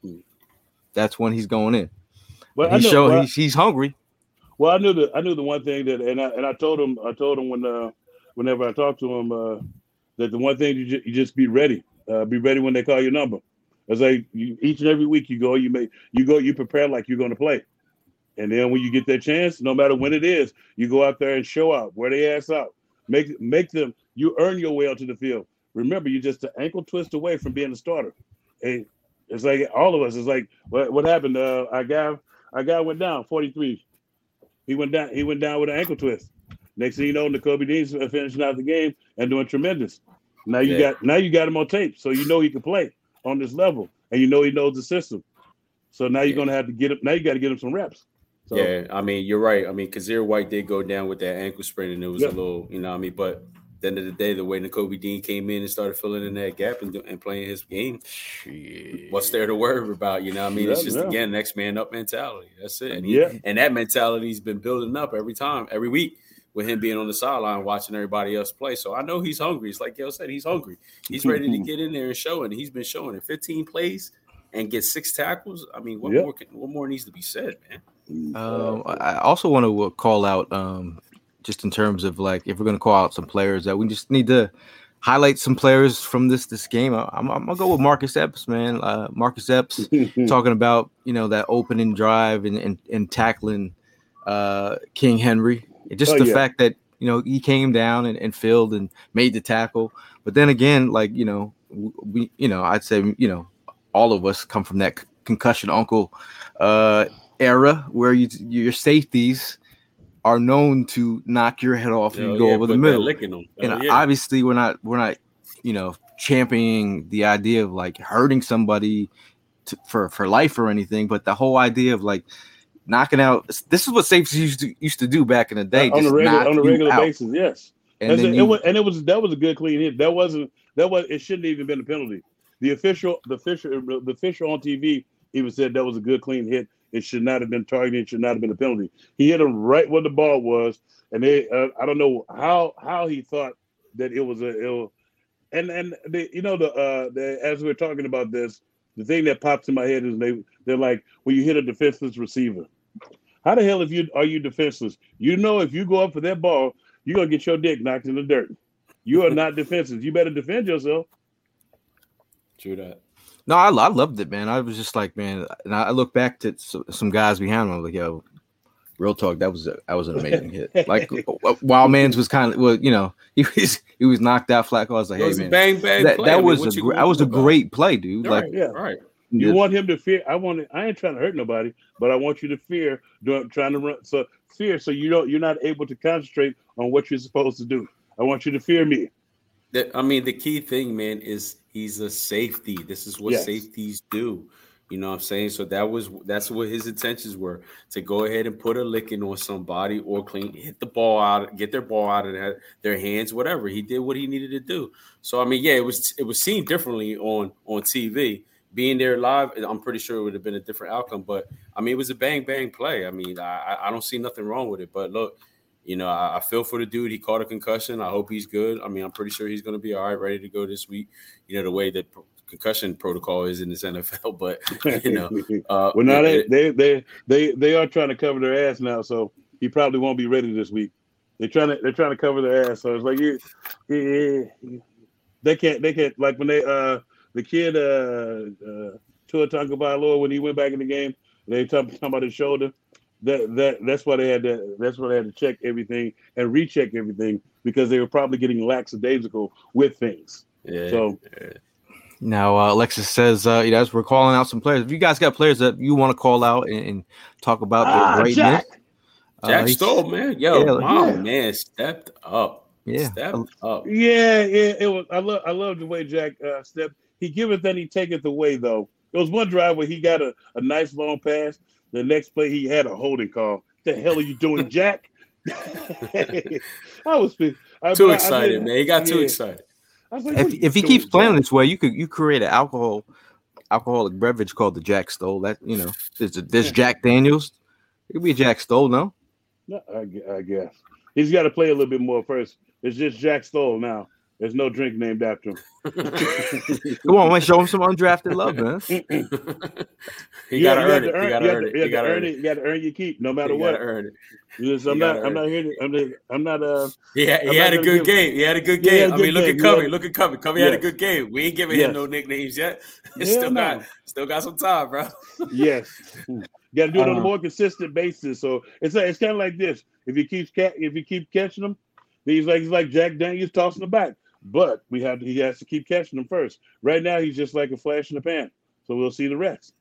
that's when he's going in. Well, he's I know, showing well, he's, he's hungry. Well, I knew the I knew the one thing that, and I and I told him I told him when uh, whenever I talked to him uh, that the one thing you, ju- you just be ready, uh, be ready when they call your number. It's like you, each and every week you go, you make you go, you prepare like you're going to play. And then when you get that chance, no matter when it is, you go out there and show out, wear their ass out, make make them. You earn your way onto the field. Remember, you're just an ankle twist away from being a starter. And it's like all of us. It's like what what happened? Uh, our guy, our guy went down forty-three. He went down. He went down with an ankle twist. Next thing you know, Nakobe Dean's finishing out the game and doing tremendous. Now you yeah. got now you got him on tape, so you know he can play on this level, and you know he knows the system. So now you're yeah. gonna have to get him. Now you got to get him some reps. So, yeah, I mean, you're right. I mean, Kazir White did go down with that ankle sprain, and it was yeah. a little, you know what I mean? But at the end of the day, the way Nakobe Dean came in and started filling in that gap and, and playing his game, Shit. what's there to worry about? You know what I mean? Yeah, it's just, yeah. again, next man up mentality. That's it. And, he, yeah. and that mentality's been building up every time, every week with him being on the sideline watching everybody else play. So I know he's hungry. It's like Gail said, he's hungry. He's ready to get in there and show, and he's been showing it. fifteen plays and get six tackles. I mean, what, yeah. more, can, what more needs to be said, man? Um, I also want to call out, um, just in terms of like, if we're going to call out some players, that we just need to highlight some players from this this game. I, I'm, I'm gonna go with Marcus Epps, man. Uh, Marcus Epps talking about you know that opening drive and and, and tackling uh, King Henry. Just oh, the yeah. fact that you know he came down and, and filled and made the tackle. But then again, like you know we you know I'd say you know all of us come from that concussion uncle uh, era where you your safeties are known to knock your head off and oh, go yeah, over the middle. Oh, and yeah. obviously we're not we're not you know championing the idea of like hurting somebody to, for for life or anything, but the whole idea of like knocking out. This is what safeties used to used to do back in the day, uh, on just a regular on a regular basis. Yes, and, and, then it, you, it was, and it was that was a good clean hit. That wasn't that was it shouldn't even been a penalty. The official the official the official on T V even said that was a good clean hit. It should not have been targeted. It should not have been a penalty. He hit him right where the ball was, and they uh, I don't know how how he thought that it was a ill. And and they, you know the uh the, as we're talking about this, the thing that pops in my head is they they're like when you hit a defenseless receiver. How the hell if you are you defenseless? You know if you go up for that ball, you're gonna get your dick knocked in the dirt. You are not defenseless. You better defend yourself. True that. No, I, I loved it, man. I was just like, man, and I look back to some guys behind me. I was like, yo, Real talk, that was a, that was an amazing hit. Like Wild Man's was kind of well, you know, he was he was knocked out flat. I was like, it hey was man, a bang bang that, play. that I mean, was what a you- gr- what that was you a about? great play, dude. Right, Like Yeah. right. You the- want him to fear. I want. I ain't trying to hurt nobody, but I want you to fear doing trying to run. So fear, so you don't. You're not able to concentrate on what you're supposed to do. I want you to fear me. The, I mean, the key thing, man, is he's a safety. This is what Yes. safeties do. You know what I'm saying? So that was that's what his intentions were, to go ahead and put a licking on somebody or clean, hit the ball out, get their ball out of their, their hands, whatever. He did what he needed to do. So I mean, yeah, it was it was seen differently on on T V. Being there live, I'm pretty sure it would have been a different outcome. But I mean, it was a bang bang play. I mean, I I don't see nothing wrong with it. But look, you know, I, I feel for the dude. He caught a concussion. I hope he's good. I mean, I'm pretty sure he's going to be all right, ready to go this week. You know, the way that concussion protocol is in this N F L. But you know, uh, well, now it, they, they they they they are trying to cover their ass now, so he probably won't be ready this week. They're trying to they're trying to cover their ass, so it's like you, you, they can't they can't like when they uh the kid uh, uh Tua Tagovailoa when he went back in the game, they talking talking about his shoulder. That that that's why they had to that's why they had to check everything and recheck everything because they were probably getting lackadaisical with things. yeah, So. yeah. Now, uh, Alexis says, uh, you guys, we're calling out some players. If you guys got players that you want to call out and, and talk about Ah, their greatness, Jack. Jack uh, he's- Stoll, man, yo, yeah, my yeah. man stepped up. Yeah. stepped up. Yeah, yeah, it was. I love, I love the way Jack uh, stepped. He giveth and he taketh away. Though there was one drive where he got a, a nice long pass. The next play he had a holding call. What the hell are you doing, Jack? I was I, Too I- I excited, did- man. He got too yeah. excited. I was like, If what are you if he doing, keeps playing Jack? this way, you could you create an alcohol alcoholic beverage called the Jack Stoll. That you know, there's a, there's Jack Daniels. It could be a Jack Stoll, no? No, I, gu- I guess he's got to play a little bit more first. It's just Jack Stoll now. There's no drink named after him. Come on, man, show him some undrafted love, man. He You gotta have- you earn have it. to You earn- gotta you have earn to- it. You You have to gotta earn earn it. it. You got to earn your keep, no matter You what. gotta earn it. Yes, I'm You not. gotta I'm earn not here. To, I'm. Not, I'm not. Uh. He had, he I'm had not a gonna good give- game. He had a good Yeah, game. a I good mean, look game. at Covey. Yeah. Look at Covey. Covey had a Yes. good game. We ain't giving Yes. him no nicknames yet. Yeah, still no. got still got some time, bro. Yes. Got to do it on a Uh, more consistent basis. So it's it's kind of like this. If he keeps ca- if he keep catching them, he's like he's like Jack Daniels tossing the back. But we have to, he has to keep catching them first. Right now, he's just like a flash in the pan. So we'll see the rest.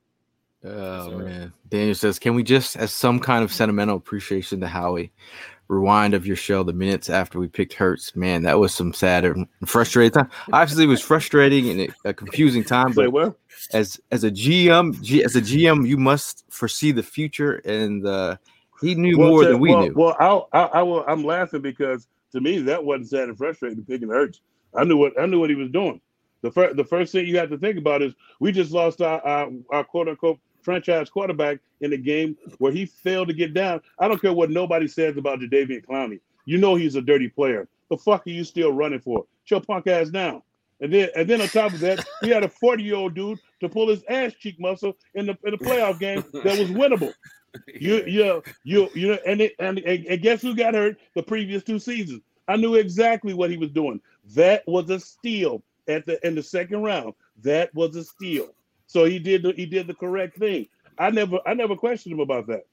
Oh sir. man, Daniel says, can we just, as some kind of sentimental appreciation to Howie, rewind of your show the minutes after we picked Hurts? Man, that was some sad and frustrating time. Obviously, it was frustrating and a confusing time. Say But well. as as a G M, G, as a G M, you must foresee the future, and uh, he knew Well, more to- than we well, knew. Well, I'll, I, I will. I'm laughing because to me that wasn't sad and frustrating. Picking Hurts, I knew what I knew what he was doing. The first the first thing you have to think about is we just lost our our, our quote unquote franchise quarterback in a game where he failed to get down. I don't care what nobody says about Jadeveon Clowney. You know he's a dirty player. The fuck are you still running for? Shut your punk ass down. And then and then on top of that, we had a forty year old dude to pull his ass cheek muscle in the in the playoff game that was winnable. You you you you know, and it, and and guess who got hurt the previous two seasons? I knew exactly what he was doing. That was a steal at the in the second round. That was a steal. So he did the, he did the correct thing. I never I never questioned him about that.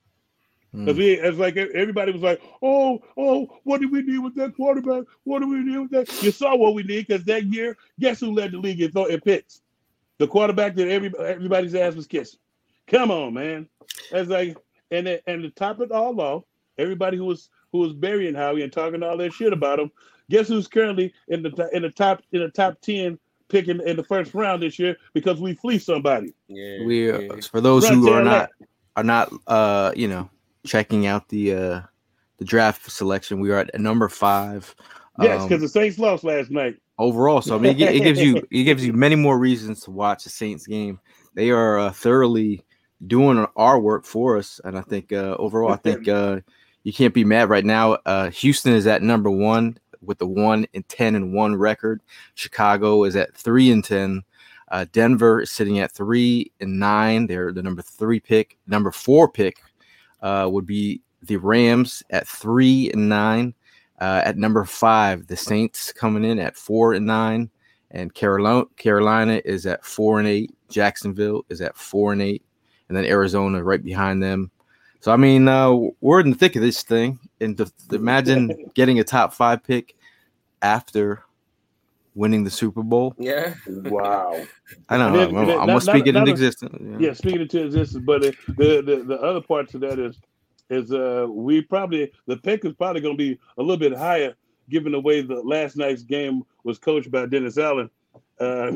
Because we it's like everybody was like, oh, oh, what do we need with that quarterback? What do we need with that? You saw what we need because that year, guess who led the league in, in picks? The quarterback that every, everybody's ass was kissing. Come on, man. That's like, and it, and to top it all off, everybody who was who was burying Howie and talking all that shit about him. Guess who's currently in the in the top in the top ten picking in the first round this year because we fleeced somebody. Yeah, We uh, yeah. for those Run who to are the not left. are not uh you know checking out the uh the draft selection, we are at number five. Yes, Um, because the Saints lost last night. overall. So I mean, it, gi- it gives you it gives you many more reasons to watch the Saints game. They are uh, thoroughly doing our work for us, and I think uh, overall, I think uh, you can't be mad right now. Uh, Houston is at number one with the one and ten and one record. Chicago is at three and ten. Uh, Denver is sitting at three and nine. They're the number three pick. Number four pick uh, would be the Rams at three and nine. Uh, at number five, the Saints coming in at four and nine, and Carolina Carolina is at four and eight. Jacksonville is at four and eight, and then Arizona right behind them. So I mean, uh, we're in the thick of this thing, and to, to imagine getting a top five pick after winning the Super Bowl. Yeah. Wow. I know. Then, I'm, then, I'm not, gonna speak not, it into not existence. Yeah. yeah, yeah, speaking into existence. But the, the the the other part to that is is uh we probably the pick is probably going to be a little bit higher given the way the last night's game was coached by Dennis Allen. Uh,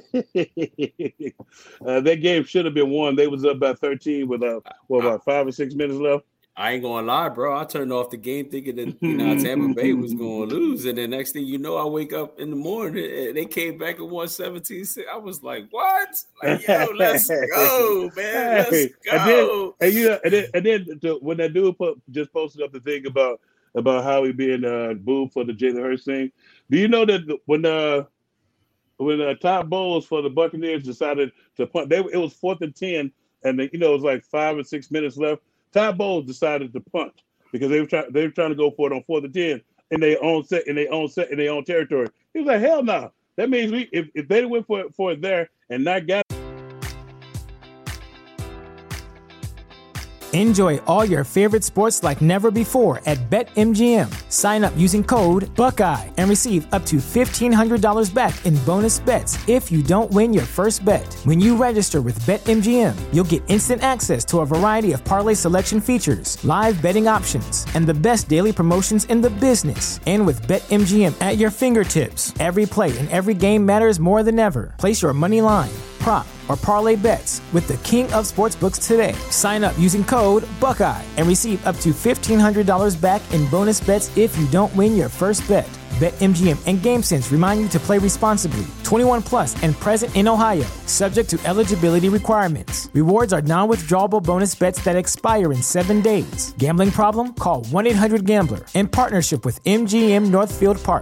uh, that game should have been won. They was up by thirteen with uh, what about five or six minutes left. I ain't gonna lie, bro. I turned off the game thinking that you know Tampa Bay was gonna lose, and then next thing you know, I wake up in the morning and they came back and won seventeen six. I was like, "What? Like, yo, let's go, man, let's Hey, go." And then, and, you know, and then, and then to, when that dude put, just posted up the thing about about how he being uh, booed for the Jalen Hurts thing, do you know that when uh when uh, Todd Bowles for the Buccaneers decided to punt, they it was fourth and ten, and they, you know it was like five or six minutes left. Todd Bowles decided to punt because they were trying they were trying to go for it on fourth and ten in their own set in their own set in their own territory. He was like, hell no. Nah. That means we if, if they went for it for it there and not got. Enjoy all your favorite sports like never before at BetMGM. Sign up using code Buckeye and receive up to fifteen hundred dollars back in bonus bets if you don't win your first bet. When you register with BetMGM, you'll get instant access to a variety of parlay selection features, live betting options, and the best daily promotions in the business. And with BetMGM at your fingertips, every play and every game matters more than ever. Place your money line, prop, or parlay bets with the king of sportsbooks today. Sign up using code Buckeye and receive up to fifteen hundred dollars back in bonus bets if you don't win your first bet. BetMGM and GameSense remind you to play responsibly. twenty-one plus and present in Ohio, subject to eligibility requirements. Rewards are non-withdrawable bonus bets that expire in seven days. Gambling problem? Call one eight hundred gambler in partnership with M G M Northfield Park.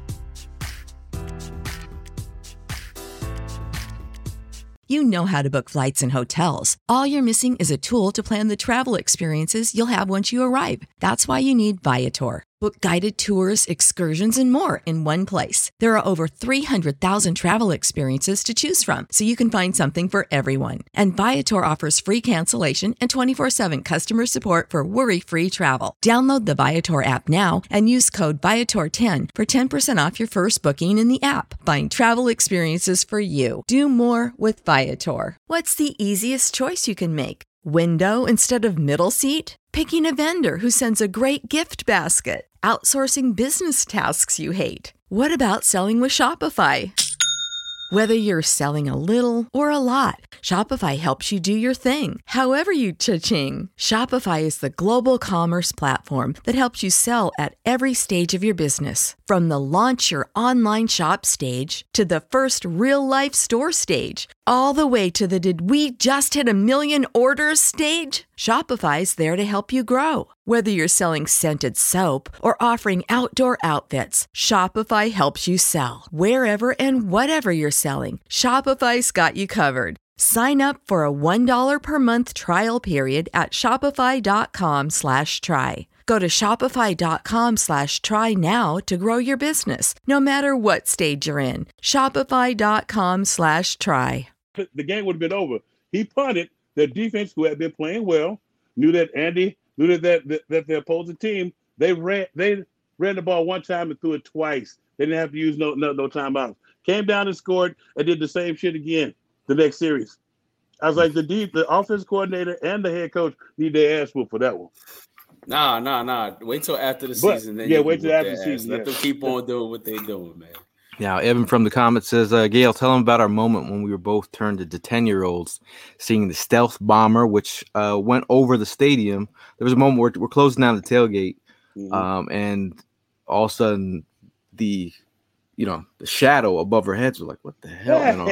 You know how to book flights and hotels. All you're missing is a tool to plan the travel experiences you'll have once you arrive. That's why you need Viator. Book guided tours, excursions, and more in one place. There are over three hundred thousand travel experiences to choose from, so you can find something for everyone. And Viator offers free cancellation and twenty-four seven customer support for worry-free travel. Download the Viator app now and use code Viator ten for ten percent off your first booking in the app. Find travel experiences for you. Do more with Viator. What's the easiest choice you can make? Window instead of middle seat? Picking a vendor who sends a great gift basket? Outsourcing business tasks you hate? What about selling with Shopify? Whether you're selling a little or a lot, Shopify helps you do your thing, however you cha-ching. Shopify is the global commerce platform that helps you sell at every stage of your business. From the launch your online shop stage to the first real-life store stage, all the way to the did we just hit a million orders stage? Shopify's there to help you grow. Whether you're selling scented soap or offering outdoor outfits, Shopify helps you sell. Wherever and whatever you're selling, Shopify's got you covered. Sign up for a one dollar per month trial period at shopify.com slash try. Go to shopify.com slash try now to grow your business, no matter what stage you're in. Shopify.com slash try. The game would have been over. He punted. The defense, who had been playing well, knew that Andy knew that that, that, that the opposing team they ran they ran the ball one time and threw it twice. They didn't have to use no no no timeouts. Came down and scored and did the same shit again the next series. I was like, the deep, the offense coordinator and the head coach need their ass whooped for that one. Nah, nah, nah. Wait till after the But, season. Then yeah, you wait can till whoop after their the ass. season, Let yeah. them keep on doing what they're doing, man. Now, Evan from the comments says, uh, Gail, tell him about our moment when we were both turned into ten-year-olds seeing the stealth bomber, which uh, went over the stadium. There was a moment where we're closing down the tailgate, Mhm. um, and all of a sudden, the you know the shadow above our heads was like, "What the hell?" You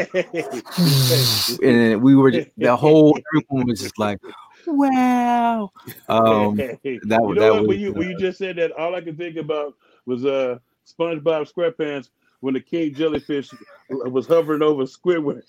know? And we were just, the whole everyone was just like, "Wow!" Um, that you was know that what? was. When you when you just said that, all I could think about was uh SpongeBob SquarePants when the king jellyfish was hovering over Squidward.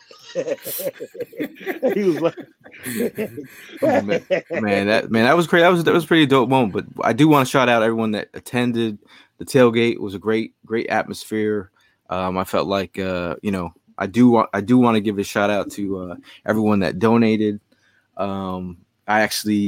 He was like, Oh, man, man, that man, that was crazy. That was that was a pretty dope moment. But I do want to shout out everyone that attended the tailgate. It was a great, great atmosphere. Um, I felt like uh, you know, I do want I do want to give a shout out to uh, everyone that donated. Um, I actually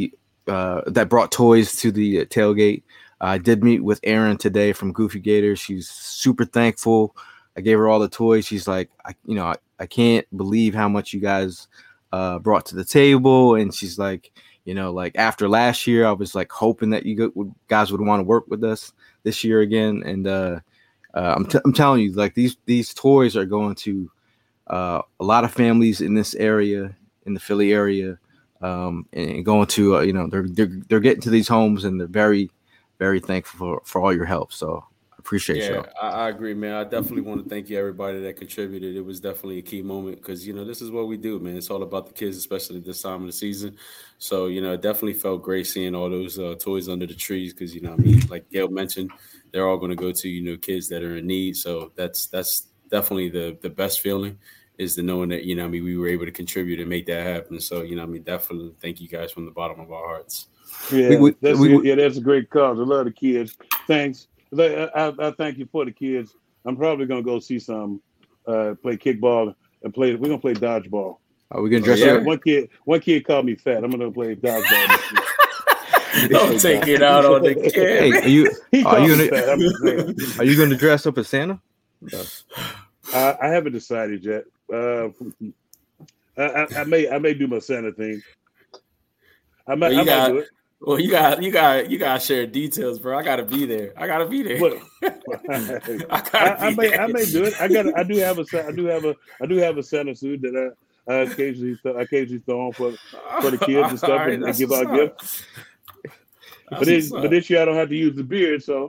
uh, that brought toys to the tailgate. I did meet with Erin today from Goofy Gators. She's super thankful. I gave her all the toys. She's like, I, you know, I, I can't believe how much you guys uh, brought to the table. And she's like, you know, like after last year, I was like hoping that you guys would want to work with us this year again. And uh, uh, I'm, t- I'm telling you, like these these toys are going to uh, a lot of families in this area, in the Philly area, um, and going to, uh, you know, they're, they're they're getting to these homes and they're very, very thankful for, for all your help. So I appreciate you. Yeah, I, I agree, man. I definitely want to thank you, everybody that contributed. It was definitely a key moment because, you know, this is what we do, man. It's all about the kids, especially this time of the season. So, you know, it definitely felt great seeing all those uh, toys under the trees because, you know, I mean, like Gail mentioned, they're all going to go to, you know, kids that are in need. So that's that's definitely the the best feeling is the knowing that, you know, I mean, we were able to contribute and make that happen. So, you know, I mean, definitely thank you guys from the bottom of our hearts. Yeah, we, we, that's we, a, yeah, that's a great cause. I love the kids. Thanks. I, I, I thank you for the kids. I'm probably gonna go see some uh, play kickball and play. We're gonna play dodgeball. Are we gonna dress yeah, up? One kid, one kid called me fat. I'm gonna play dodgeball. Don't take it out on the kid. Hey, are you are you gonna are you gonna dress up as Santa? No. I, I haven't decided yet. Uh, I, I, I may I may do my Santa thing. I might, well, I got, might do it. Well, you got you got you got to share details, bro. I gotta be there. I gotta be there. I, I, I may there. I may do it. I got I do have a I do have a I do have a Santa suit that I, I occasionally I occasionally throw on for for the kids and stuff right, and, and give out gifts. But this, but this year I don't have to use the beard, so.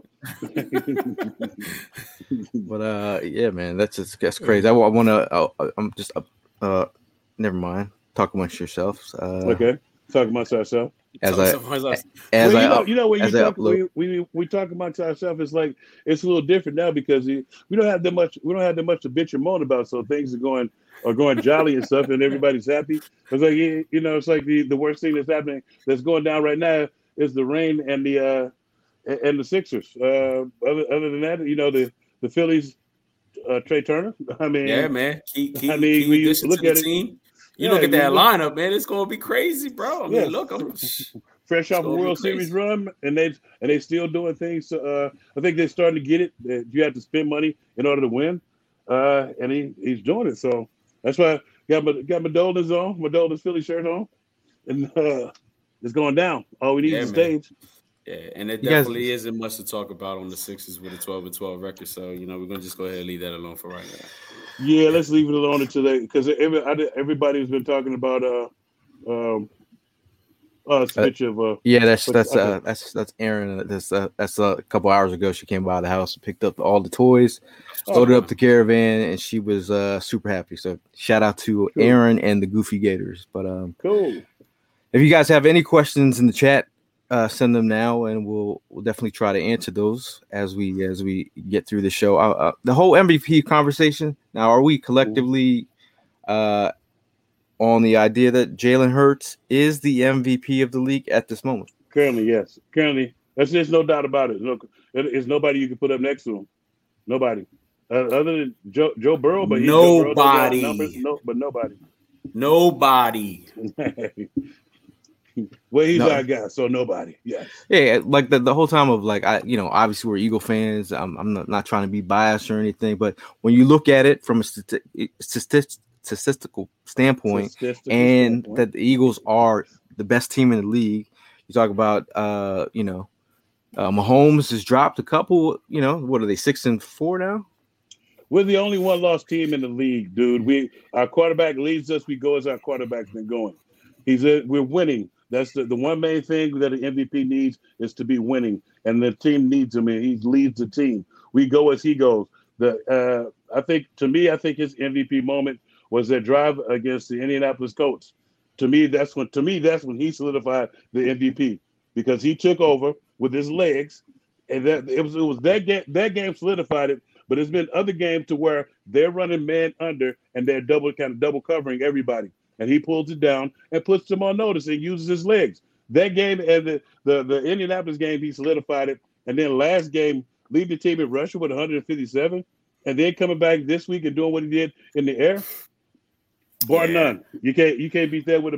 But uh, yeah, man, that's just that's crazy. I, I want to. Uh, I'm just uh, uh, never mind. Talk amongst yourselves. Uh, okay, talk amongst ourselves. As I, as well, I, you know, you know, when you talk, we, we we talk amongst ourselves, it's like it's a little different now because we don't have that much. We don't have that much to bitch and moan about. So things are going are going jolly and stuff, and everybody's happy. It's like you know, it's like the, the worst thing that's happening that's going down right now is the rain and the uh, and the Sixers. Uh, other other than that, you know, the the Phillies, uh, Trey Turner. I mean, yeah, man. Keep, keep, I mean, keep we look at it. Team. You yeah, look at that look, lineup, man. It's gonna be crazy, bro. I mean, yeah. look, I'm fresh off a World Series run, and they and they still doing things. Uh, I think they're starting to get it. That you have to spend money in order to win, uh, and he, he's doing it. So that's why I got my got my Dolan's on, my Dolan's Philly shirt on, and uh, it's going down. All we need yeah, is a stage. Yeah, and it definitely guys, isn't much to talk about on the Sixers with a twelve and twelve record. So you know we're gonna just go ahead and leave that alone for right now. Yeah, let's leave it alone until they because every, everybody's been talking about uh um uh switch uh, of uh yeah that's that's uh that's that's Erin. That's uh, that's uh, a couple hours ago. She came by the house and picked up all the toys, loaded oh, up the caravan, and she was uh super happy. So shout out to cool. Erin and the Goofy Gators. But um, cool. If you guys have any questions in the chat, uh, send them now, and we'll we'll definitely try to answer those as we as we get through the show. Uh, uh, the whole M V P conversation. Now, are we collectively uh, on the idea that Jalen Hurts is the M V P of the league at this moment? Currently, yes. Currently, there's, there's no doubt about it. Look, there's nobody you can put up next to him. Nobody, uh, other than Joe, Joe Burrow. But nobody. Joe Burrow no, but nobody. Nobody. Well, he's no. our guy, so nobody. Yes. Yeah, like the, the whole time of like I, you know, obviously we're Eagle fans. I'm I'm not, not trying to be biased or anything, but when you look at it from a stati- stati- statistical standpoint, statistical and standpoint. That the Eagles are the best team in the league, you talk about, uh, you know, uh, Mahomes has dropped a couple. You know, what are they six and four now? We're the only one lost team in the league, dude. We our quarterback leads us. We go as our quarterback's been going. He's a, we're winning. That's the, the one main thing that an M V P needs is to be winning, and the team needs him, and he leads the team. We go as he goes. The uh, I think to me, I think his M V P moment was that drive against the Indianapolis Colts. To me, that's when to me that's when he solidified the M V P because he took over with his legs, and that it was it was that game that game solidified it. But there's been other games to where they're running man under and they're double kind of double covering everybody. And he pulls it down and puts them on notice and uses his legs. That game and the, the, the Indianapolis game, he solidified it. And then last game, lead the team in rushing with one hundred fifty-seven. And then coming back this week and doing what he did in the air, bar yeah. none. You can't you can't beat that with a bat.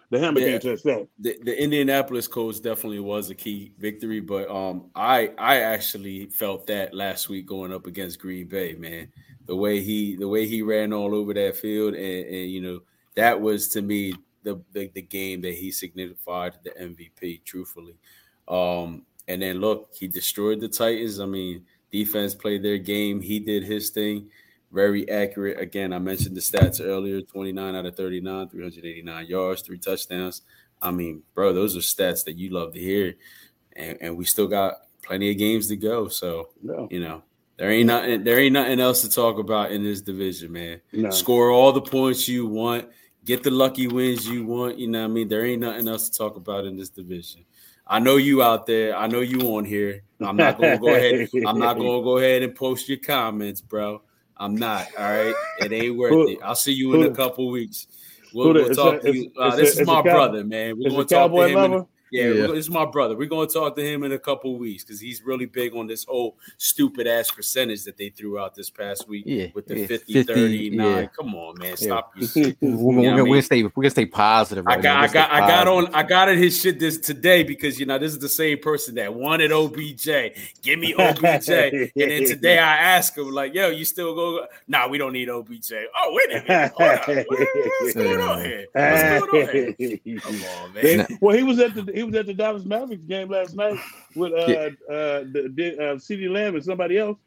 the hammer Yeah. can't touch that. The, the Indianapolis Colts definitely was a key victory, but um, I I actually felt that last week going up against Green Bay, man. The way he the way he ran all over that field, and, and you know that was to me the, the the game that he signified the M V P, truthfully. Um, and then look, he destroyed the Titans. I mean, defense played their game. He did his thing. Very accurate. Again, I mentioned the stats earlier, twenty-nine out of thirty-nine, three hundred eighty-nine yards, three touchdowns. I mean, bro, those are stats that you love to hear. And, and we still got plenty of games to go. So, no. you know, there ain't nothing, there ain't nothing else to talk about in this division, man. No. Score all the points you want, get the lucky wins you want. You know what I mean? There ain't nothing else to talk about in this division. I know you out there. I know you on here. I'm not gonna go ahead. I'm not gonna go ahead and post your comments, bro. I'm not. All right, it ain't worth who, it. I'll see you in who, a couple weeks. We'll, we'll talk a, to you. Uh, this is my brother, man. We're gonna talk to him. In, yeah, yeah. this is my brother. We're gonna talk to him in a couple weeks because he's really big on this whole stupid ass percentage that they threw out this past week yeah, with the yeah, fifty, thirty-nine. Yeah. Come on, man, stop. Yeah. You, we're, we're, gonna, we're gonna stay. We're gonna stay positive. Right I got, I got, I got on. I got in his shit this today because you know this is the same person that wanted O B J. Give me O B J, and then today I asked him like, "Yo, you still go? Nah, we don't need O B J. Oh, wait a minute, hold up. What's going on here? What's going on here? Come on, man. Well, he was at the he was at the Dallas Mavericks game last night with uh, yeah. uh, the, uh, CeeDee Lamb and somebody else.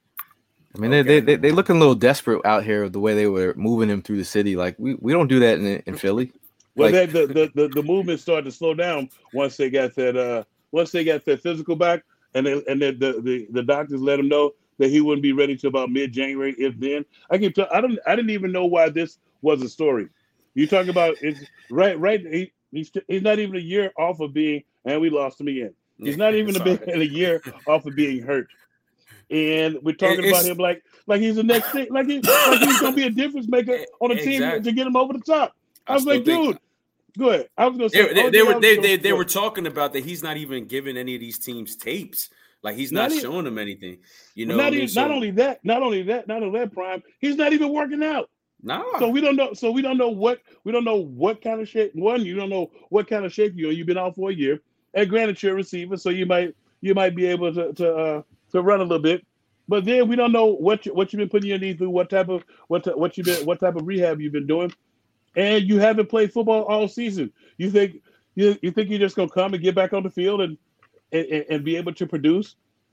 I mean, okay. they they they looking a little desperate out here with the way they were moving him through the city. Like we, we don't do that in in Philly. Well, like, they, the, the the the movement started to slow down once they got that uh once they got their physical back, and they, and the, the the the doctors let him know that he wouldn't be ready till about mid January. If then, I keep I don't I didn't even know why this was a story. You talk about it's right right. He, he's he's not even a year off of being, and we lost him again. He's not even a, bit, a year off of being hurt. And we're talking it's, about him like like he's the next thing, like, he, like he's going to be a difference maker on a team exactly. to get him over the top. I, I was like, dude, think, go ahead. I was going to say. They, they, they were they, they, they were talking about that he's not even giving any of these teams tapes. Like he's not, not showing even, them anything. You know, not, even, so, not only that, not only that, not only that, Prime, he's not even working out. No. So we don't know. So we don't know what we don't know what kind of shape. One, you don't know what kind of shape you're. You've been out for a year. And granted, you're a receiver, so you might you might be able to to uh, to run a little bit. But then we don't know what you, what you've been putting your knee through, what type of what what you been what type of rehab you've been doing, and you haven't played football all season. You think you you think you're just gonna come and get back on the field and and, and be able to produce?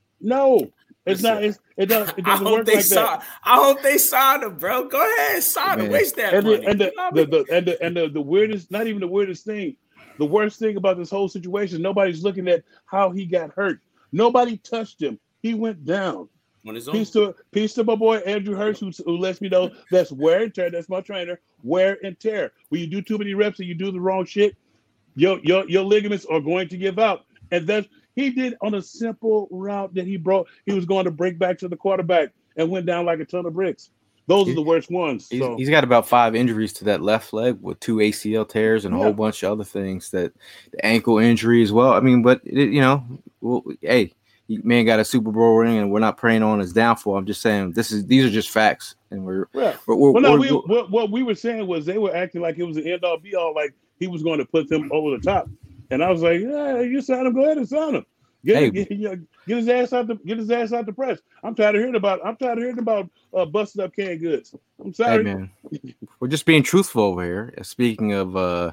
No. It's not. It's, it doesn't. It doesn't work like sign, that. I hope they sign him, bro. Go ahead, sign him. Waste that and money. The, and the, the, the, and the and the, the weirdest, not even the weirdest thing, the worst thing about this whole situation, nobody's looking at how he got hurt. Nobody touched him. He went down. On his own. Peace to peace to my boy Andrew Hurst, who, who lets me know that's wear and tear. That's my trainer. Wear and tear. When you do too many reps and you do the wrong shit, your your your ligaments are going to give out, and that's. He did on a simple route that he brought. He was going to break back to the quarterback and went down like a ton of bricks. Those are the worst ones. He's, so. he's got about five injuries to that left leg with two A C L tears and a yeah. whole bunch of other things. That the ankle injury as well. I mean, but it, you know, well, hey, man got a Super Bowl ring, and we're not preying on his downfall. I'm just saying this is these are just facts, and we're yeah. we're, we're, well, no, we're, we, we're, what, what we were saying was they were acting like it was an end all be all, like he was going to put them over the top, and I was like, yeah, you sign him, go ahead and sign him. Get, hey. get, get, get his ass out the get his ass out the press. I'm tired of hearing about I'm tired of hearing about uh, busted up canned goods. I'm sorry, hey, man. We're just being truthful over here. Speaking of uh,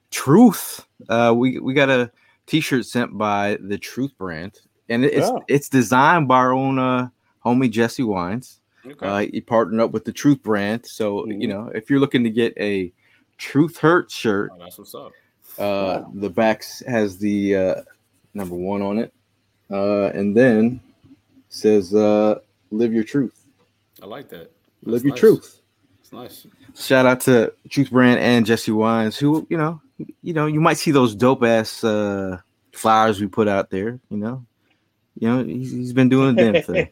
truth, uh, we we got a T-shirt sent by the Truth brand, and it's yeah. it's designed by our own uh, homie Jesse Wines. Okay. Uh, he partnered up with the Truth brand, so mm-hmm. you know if you're looking to get a Truth Hurt shirt, oh, that's what's up. Uh, wow. The back has the uh, number one on it. Uh, and then says, uh, live your truth. I like that. That's live your nice. truth. It's nice. Shout out to Truth Brand and Jesse Wines, who, you know, you know, you might see those dope ass uh, flyers we put out there, you know. You know, he's, he's been doing a damn thing.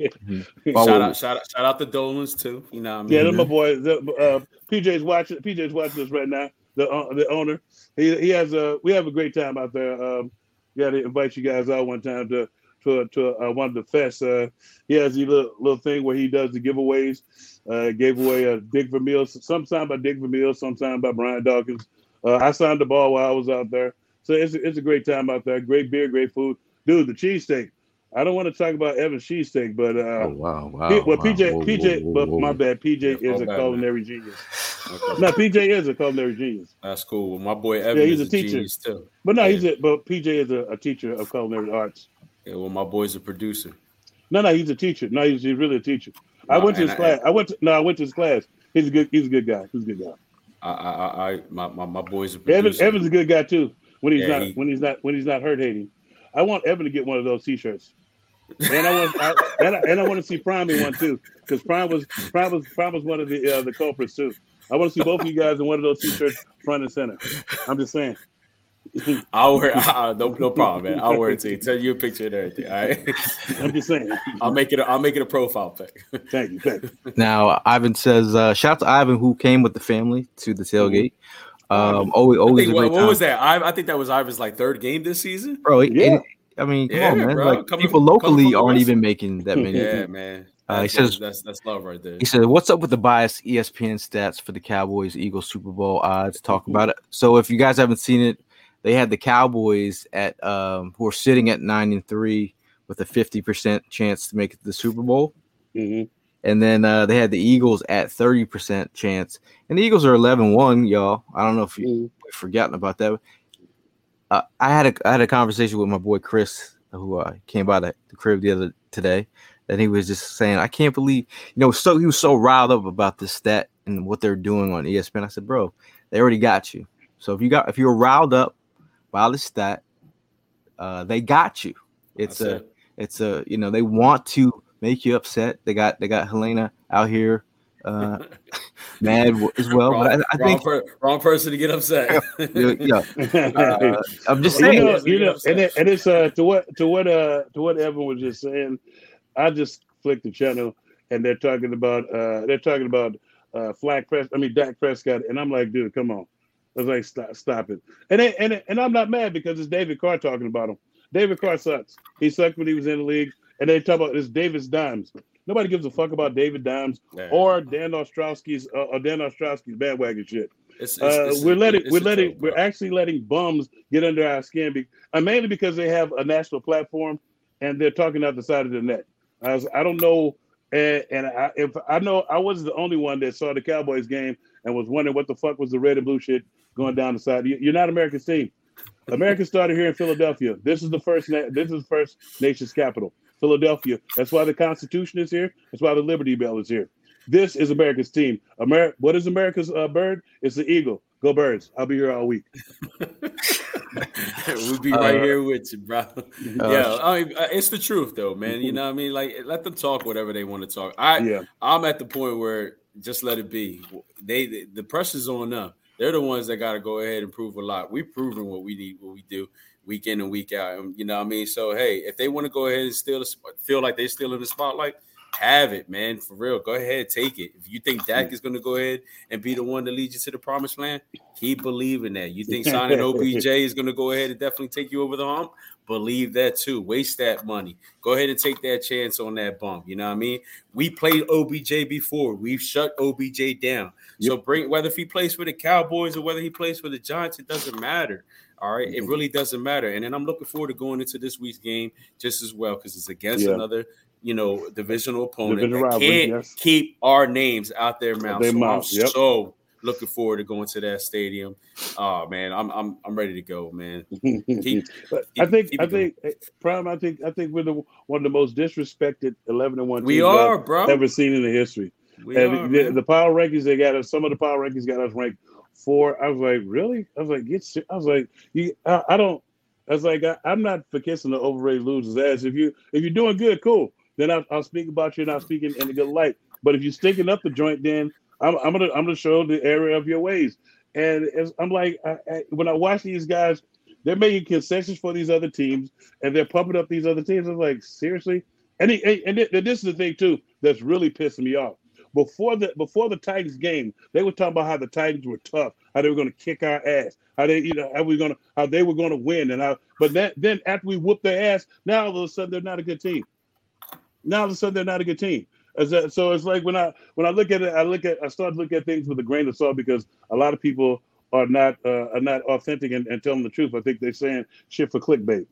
shout out, shout out, shout out to Dolans too. You know what I mean? Yeah, that's my boy. The, uh, P J's watching. P J's watching us right now. The uh, the owner. He he has a. We have a great time out there. Um, got to invite you guys out one time to to to uh, one of the fests. Uh, he has a little little thing where he does the giveaways. Uh, gave away a Dick Vermeil, sometime by Dick Vermeil, sometime by Brian Dawkins. Uh, I signed the ball while I was out there. So it's a, it's a great time out there. Great beer, great food. Dude, the cheesesteak. I don't want to talk about Evan's cheesesteak, but uh, oh wow, wow. P- well, wow. P J, whoa, P J, whoa, whoa, but whoa. my bad. P J Yeah, is a bad, culinary man. genius. Okay. No, P J is a culinary genius. That's cool. Well, my boy Evan yeah, he's is a teacher genius too. But no, yeah. he's a but P J is a, a teacher of culinary arts. Yeah, well, my boy's a producer. No, no, he's a teacher. No, he's, he's really a teacher. No, I went to his I, class. I went to no, I went to his class. He's a good. He's a good guy. He's a good guy. I, I, I my, my, my boy's a producer. Evan, Evan's a good guy too. When he's yeah, not he, when he's not when he's not hurt hating. I want Evan to get one of those T-shirts. And I want I, and, I, and I want to see Prime in one too, because Prime was Prime was Prime was one of the uh, the culprits too. I want to see both of you guys in one of those T-shirts, front and center. I'm just saying. I'll wear uh, no no problem, man. I'll wear it to you. Tell you a picture and everything. All right. I'm just saying. I'll make it. A, I'll make it a profile pic. Thank you. Thank you. Now Ivan says, uh, shout out to Ivan who came with the family to the tailgate. Um, always, always. Think, a great what time. was that? I, I think that was Ivan's like third game this season, bro. Yeah. It, I mean, come yeah, on, man. Bro. Like coming, people locally aren't West. even making that many. Yeah, man. Uh, he that's, says that's that's love right there. He said, "What's up with the biased E S P N stats for the Cowboys Eagles Super Bowl odds? Talk about it." So, if you guys haven't seen it, they had the Cowboys at um, who are sitting at nine and three with a fifty percent chance to make it to the Super Bowl, mm-hmm. and then uh, they had the Eagles at thirty percent chance, and the Eagles are eleven one. Y'all, I don't know if you, mm-hmm. you've forgotten about that. Uh, I had a I had a conversation with my boy Chris, who uh, came by the, the crib the other today, and he was just saying, I can't believe, you know, so he was so riled up about this stat and what they're doing on E S P N. I said, bro, they already got you. So if you got if you're riled up by this stat, uh, they got you. It's That's a it. it's a you know, they want to make you upset. They got they got Helena out here uh, mad as well. Wrong, but I, I wrong, think per, wrong person to get upset. yeah, uh, I'm just saying, you know, you know and, it, and it's uh to what to what uh to what Evan was just saying. I just flicked the channel and they're talking about uh they're talking about uh Flag Press. I mean Dak Prescott, and I'm like, dude, come on. I was like, stop, stop it. And they, and and I'm not mad because it's David Carr talking about him. David Carr sucks. He sucked when he was in the league, and they talk about this Davis Dimes. Nobody gives a fuck about David Dimes yeah. or Dan Ostrowski's uh, or Dan Ostrowski's bandwagon shit. It's, it's, uh, it's, we're letting we're letting joke, we're actually letting bums get under our skin, be, uh, mainly because they have a national platform and they're talking out the side of the net. I, was, I don't know, and, and I, if I know I was the only one that saw the Cowboys game and was wondering what the fuck was the red and blue shit going down the side. You're not America's team. America started here in Philadelphia. This is the first. Na- this is the first nation's capital, Philadelphia. That's why the Constitution is here. That's why the Liberty Bell is here. This is America's team. Ameri- What is America's uh, bird? It's the eagle. Go Birds! I'll be here all week. We'll be right uh, here with you, bro. Uh, yeah, I mean, it's the truth, though, man. You know what I mean? Like, let them talk whatever they want to talk. I, yeah. I'm at the point where just let it be. They, they the pressure's on them. They're the ones that got to go ahead and prove a lot. We've proven what we need, what we do week in and week out. And, you know what I mean? So, hey, if they want to go ahead and still feel like they're still in the spotlight, have it, man. For real. Go ahead, take it. If you think Dak is going to go ahead and be the one to lead you to the promised land, keep believing that. You think signing O B J is going to go ahead and definitely take you over the hump? Believe that too. Waste that money. Go ahead and take that chance on that bump. You know what I mean? We played O B J before. We've shut O B J down. Yep. So bring whether if he plays for the Cowboys or whether he plays for the Giants, it doesn't matter. All right, mm-hmm. It really doesn't matter. And then I'm looking forward to going into this week's game just as well because it's against yeah. another, you know, divisional opponent Division that rivalry, can't yes. keep our names out their mouth. Their so mouth. I'm yep. so looking forward to going to that stadium. Oh man, I'm I'm I'm ready to go, man. Keep, keep, I think keep I think Prime. I think I think we're the one of the most disrespected eleven and one teams we are, I've bro. ever seen in the history. We and are, the, the power rankings they got us. Some of the power rankings got us ranked four. I was like, really? I was like, get. I was like, you. I, I don't. I was like, I, I'm not for kissing the overrated losers' ass. If you if you're doing good, cool. Then I'll, I'll speak about you and I'll speak in, in a good light. But if you're stinking up the joint, then I'm, I'm gonna I'm gonna show the area of your ways. And it's, I'm like, I, I, when I watch these guys, they're making concessions for these other teams, and they're pumping up these other teams. I'm like, seriously? And he, and this is the thing too that's really pissing me off. Before the before the Titans game, they were talking about how the Titans were tough, how they were going to kick our ass, how they you know how we going to how they were going to win, and how. But that, then after we whooped their ass, now all of a sudden they're not a good team. Now all of a sudden they're not a good team. That, so it's like when I when I look at it, I look at I start to look at things with a grain of salt because a lot of people are not uh, are not authentic and, and telling the truth. I think they're saying shit for clickbait.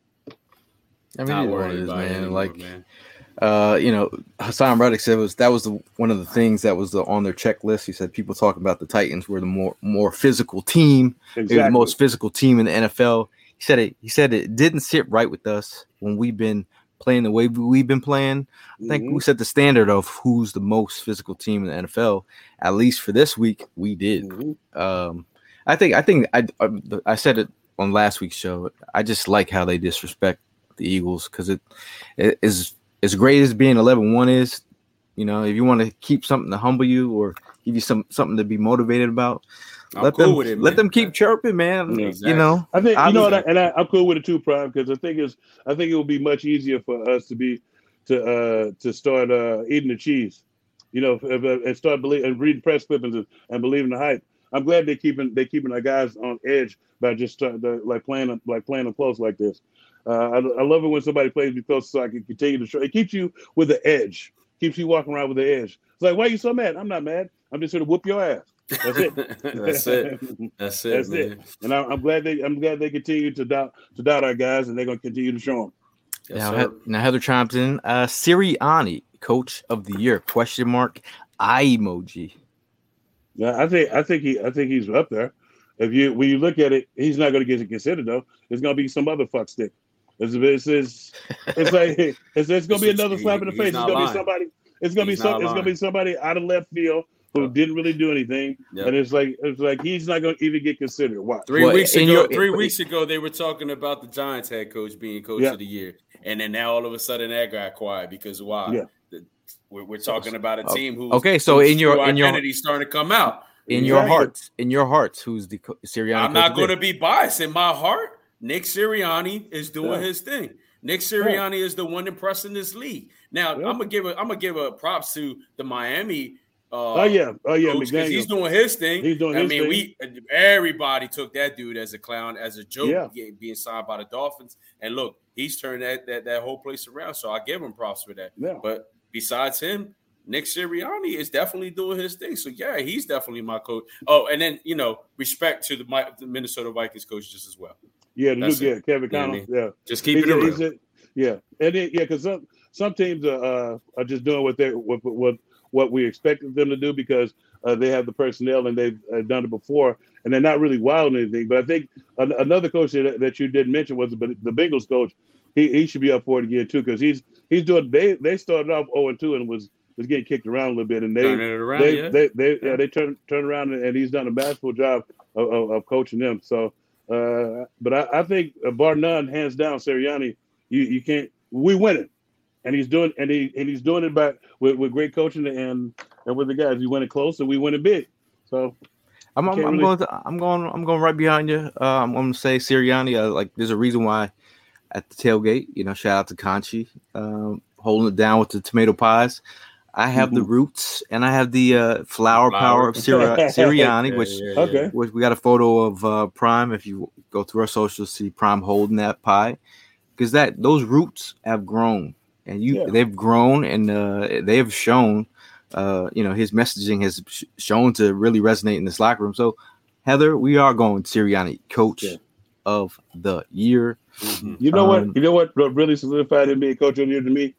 I mean, Not it is what worried it is, about it man. anymore, Like, man. uh, you know, Hassan Reddick said was that was the, one of the things that was the, on their checklist. He said people talking about the Titans were the more more physical team, Exactly. maybe the most physical team in the N F L. He said it. He said it didn't sit right with us when we've been playing the way we've been playing. I think Mm-hmm. we set the standard of who's the most physical team in the N F L. At least for this week, we did. Mm-hmm. Um, I think. I think. I, I I said it on last week's show. I just like how they disrespect the Eagles because it, it is as great as being eleven one is. You know, if you want to keep something to humble you or give you some something to be motivated about, I'm let cool them with it, let man. them keep chirping, man. Yeah. You know, I think you know what, I, obviously- and I, I'm cool with it too, Prime, because the thing is, I think it will be much easier for us to be to uh to start uh eating the cheese, you know, if, if, and start believing and reading press clippings and, and believing the hype. I'm glad they're keeping they keeping our guys on edge by just start, the, like playing them like playing them close like this. Uh, I, I love it when somebody plays me close so I can continue to show. It keeps you with the edge, keeps you walking around with the edge. It's like, why are you so mad? I'm not mad. I'm just here to whoop your ass. That's it. That's it. That's it, That's man. it. And I, I'm glad they I'm glad they continue to doubt to doubt our guys, and they're gonna continue to show them. Yes, now, sir. he- now Heather chimes in. Uh, Sirianni, coach of the year? Question mark. Eye emoji. Yeah, I think I think he I think he's up there. If you when you look at it, he's not going to get considered though. It's going to be some other fuck stick. It's it's it's, it's like it's, it's going to be It's- another slap in the he's face. It's not going to be lying. somebody. It's going to be He's some. not It's going to be lying. somebody out of left field who Yep. didn't really do anything, Yep. and it's like it's like he's not going to even get considered. Why? Three Well, weeks in ago, your- three weeks ago, they were talking about the Giants head coach being coach Yeah. of the year, and then now all of a sudden that got quiet because why? Yeah. The- we're, we're talking about a Oh, team who okay, so in your- in your- identity starting to come out. In your Exactly. hearts, in your hearts, who's the co- Sirianni? I'm coach not of the going year? to be biased. In my heart, Nick Sirianni is doing Yeah. his thing. Nick Sirianni is the one impressing this league. Now, Yeah. I'm gonna give a I'm gonna give a props to the Miami. Uh, Oh yeah, oh yeah, coach, 'cause he's McDaniel. doing his thing. He's doing I his mean, thing. we everybody took that dude as a clown, as a joke, Yeah. getting- being signed by the Dolphins. And look, he's turned that that, that whole place around. So I give him props for that. Yeah. But besides him, Nick Sirianni is definitely doing his thing. So yeah, he's definitely my coach. Oh, and then you know, respect to the, Mi- the Minnesota Vikings coaches as well. Yeah, the new That's yeah, it. Kevin You know what I Connell. mean? Yeah. Just keeping He's- it he's real. a- yeah, and it, yeah, because some some teams are uh, are just doing what they what what what we expected them to do because uh, they have the personnel and they've uh, done it before, and they're not really wild or anything. But I think an, another coach that, that you didn't mention was the, the Bengals coach. He he should be up for it again too because he's he's doing. They they started off zero and two and was was getting kicked around a little bit, and they Turning it around, they, yeah. they they yeah they turn turn around and, and he's done a masterful job of, of, of coaching them. So. Uh, but I, I think uh, bar none, hands down, Sirianni, you, you can't. We win it, and he's doing and he and he's doing it by with, with great coaching and and with the guys. We win it close and we win it big. So I'm, I'm, can't I'm really- going to, I'm going, I'm going right behind you. Uh, I'm going to say Sirianni. Uh, like, there's a reason why at the tailgate, you know, shout out to Conchi, um, holding it down with the tomato pies. I have the Mhm. roots and I have the uh, flower, Flower. power of Siri- Sirianni, Yeah, which, yeah, yeah. okay, which we got a photo of uh, Prime. If you go through our socials, see Prime holding that pie because that those roots have grown and you Yeah. they've grown and uh, they have shown. Uh, you know, his messaging has sh- shown to really resonate in this locker room. So, Heather, we are going Sirianni, coach Yeah. of the year. Mhm. you know Um, what? You know what really solidified him being coach of the year to me.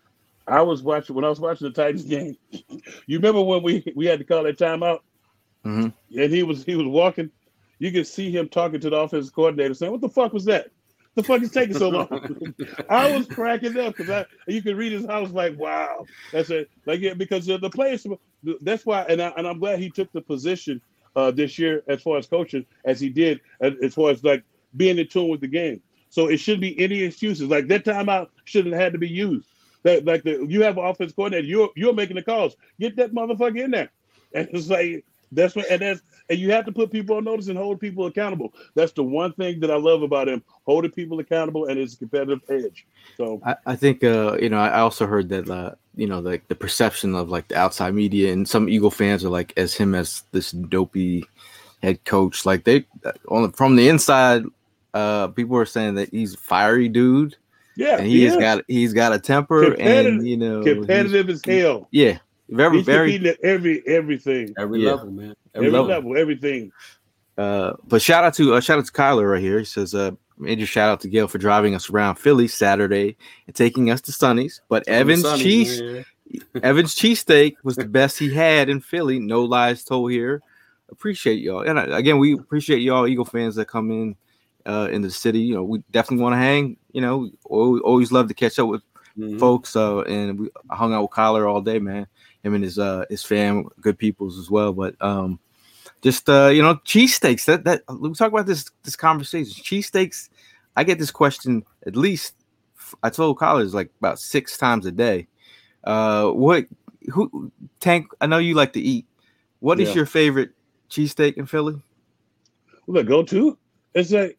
I was watching when I was watching the Titans game. You remember when we we had to call that timeout, Mhm. and he was he was walking. You could see him talking to the offensive coordinator, saying, "What the fuck was that? The fuck is taking so long?" I was cracking up because I you could read his house like, "Wow, that's it." Like yeah, because the, the players. That's why, and I, and I'm glad he took the position uh, this year as far as coaching as he did, as, as far as like being in tune with the game. So it shouldn't be any excuses. Like that timeout shouldn't have had to be used. That like the you have an offense coordinator, you're you're making the calls. Get that motherfucker in there. And it's like that's what and that's and you have to put people on notice and hold people accountable. That's the one thing that I love about him, holding people accountable and his competitive edge. So I, I think, uh, you know, I also heard that, uh, you know, like the perception of like the outside media and some Eagle fans are like as him as this dopey head coach. Like they on from the inside, uh, people are saying that he's a fiery dude. yeah, And he has is. got he's got a temper Competitive- and you know competitive as he's- hell. Yeah, very He's very competing at every everything. Every Yeah. level, man. Every level. level, everything. Uh, but shout out to uh, shout out to Kyler right here. He says, uh, major shout out to Gail for driving us around Philly Saturday and taking us to Sonny's. But Oh, Evan's Sonny's, cheese, man. Evan's cheesesteak was the best he had in Philly. No lies told here. Appreciate y'all, and uh, again, we appreciate y'all Eagle fans that come in uh, in the city. You know, we definitely want to hang. You know, always, always love to catch up with Mhm. folks. Uh, and we hung out with Kyler all day, man. Him and his uh his fam, good peoples as well. But um. Just uh, you know, cheesesteaks. That that we talk about this this conversation. Cheesesteaks. I get this question at least. I told college like about six times a day. Uh, what who Tank? I know you like to eat. What is Yeah. your favorite cheesesteak in Philly? Well, go to. It's like,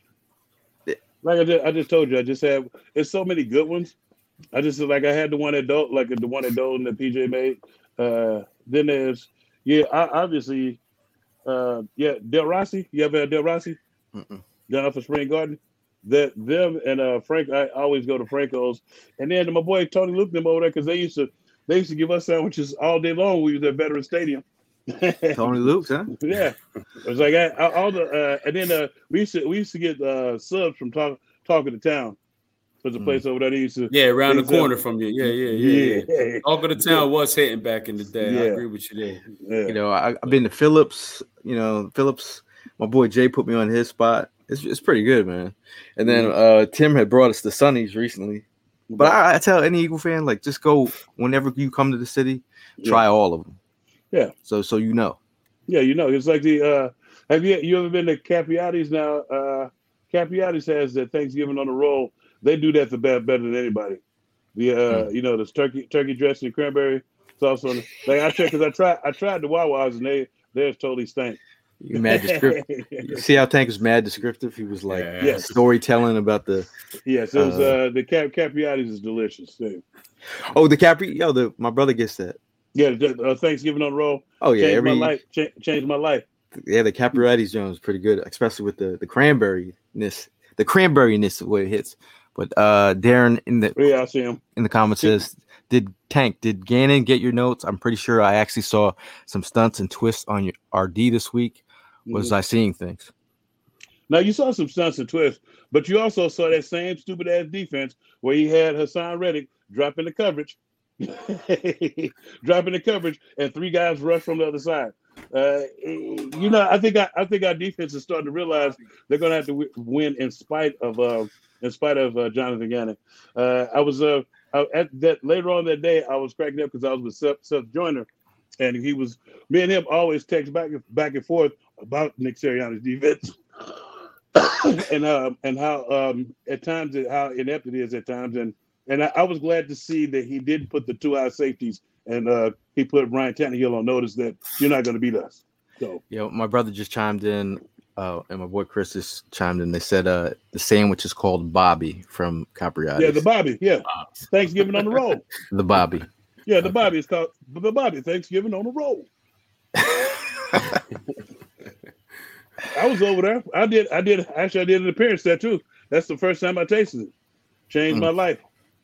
like I just, I just told you. I just have. It's so many good ones. I just like I had the one at Dol, like the one at Dolan that P J made. Uh, then there's yeah, I, obviously. Uh, yeah, Del Rossi. You ever had Del Rossi? Mm-mm. Down off of Spring Garden. That them and uh Frank. I always go to Franco's, and then my boy Tony Luke them over there because they used to they used to give us sandwiches all day long. when We was at Veterans Stadium. Tony Luke's, huh? Yeah, it was like I, I, all the uh, and then uh, we used to we used to get uh, subs from talk, talking to town. There's a Mm. place over there. They used to Yeah, around the they used to- corner from you. Yeah, yeah, yeah. yeah. yeah. Talk of the town was hitting back in the day. I Yeah. agree with you there. yeah. You know, I, I've been to Phillips. You know, Phillips. My boy Jay put me on his spot. It's it's pretty good, man. And then uh, Tim had brought us to Sonny's recently. But I, I tell any Eagle fan, like, just go whenever you come to the city, try all of them. Yeah. So so you know. Yeah, you know, it's like the uh have you you ever been to Capriati's now? Uh Capriati's has the Thanksgiving on the roll. They do that the better better than anybody. The uh Hmm. you know, the turkey turkey dressing and cranberry sauce on the like I tried because I tried I tried the Wawa's and they theirs totally stank. You mad descriptive. You see how Tank was mad descriptive? He was like Yeah. Yes. storytelling about the Yes, it was Uh, uh the Cap Capriati's is delicious too. oh the Capri. Yo, the my brother gets that. Yeah, the, uh, Thanksgiving on the roll. Oh yeah, changed every my life. Cha- changed my life. yeah the Capriati's Jones is pretty good, especially with the the cranberry-ness. The cranberry-ness way it hits. But uh Darren in the Yeah, I see him. in the comments says, did Tank, did Gannon get your notes? I'm pretty sure I actually saw some stunts and twists on your R D this week. Was Mhm. I seeing things? Now you saw some stunts and twists, but you also saw that same stupid ass defense where he had Hassan Reddick dropping the coverage, dropping the coverage, and three guys rush from the other side. Uh, you know, I think I, I think our defense is starting to realize they're going to have to w- win in spite of uh, in spite of uh, Jonathan Gannon. Uh, I was uh, I, at that later on that day I was cracking up because I was with Seth, Seth Joyner, and he was me and him always text back and back and forth about Nick Sirianni's defense. and uh, and how um, at times it, how inept it is at times, and and I, I was glad to see that he did put the two out safeties, and uh, he put Ryan Tannehill on notice that you're not going to beat us. So Yo, my brother just chimed in, uh, and my boy Chris just chimed in. They said uh, the sandwich is called Bobby from Capriati's. yeah, the Bobby, yeah, Thanksgiving on the roll. the Bobby. Yeah, the Bobby is called the Bobby Thanksgiving on the roll. I was over there. I did. I did. Actually, I did an appearance there too. That's the first time I tasted it. Changed Mm. my life.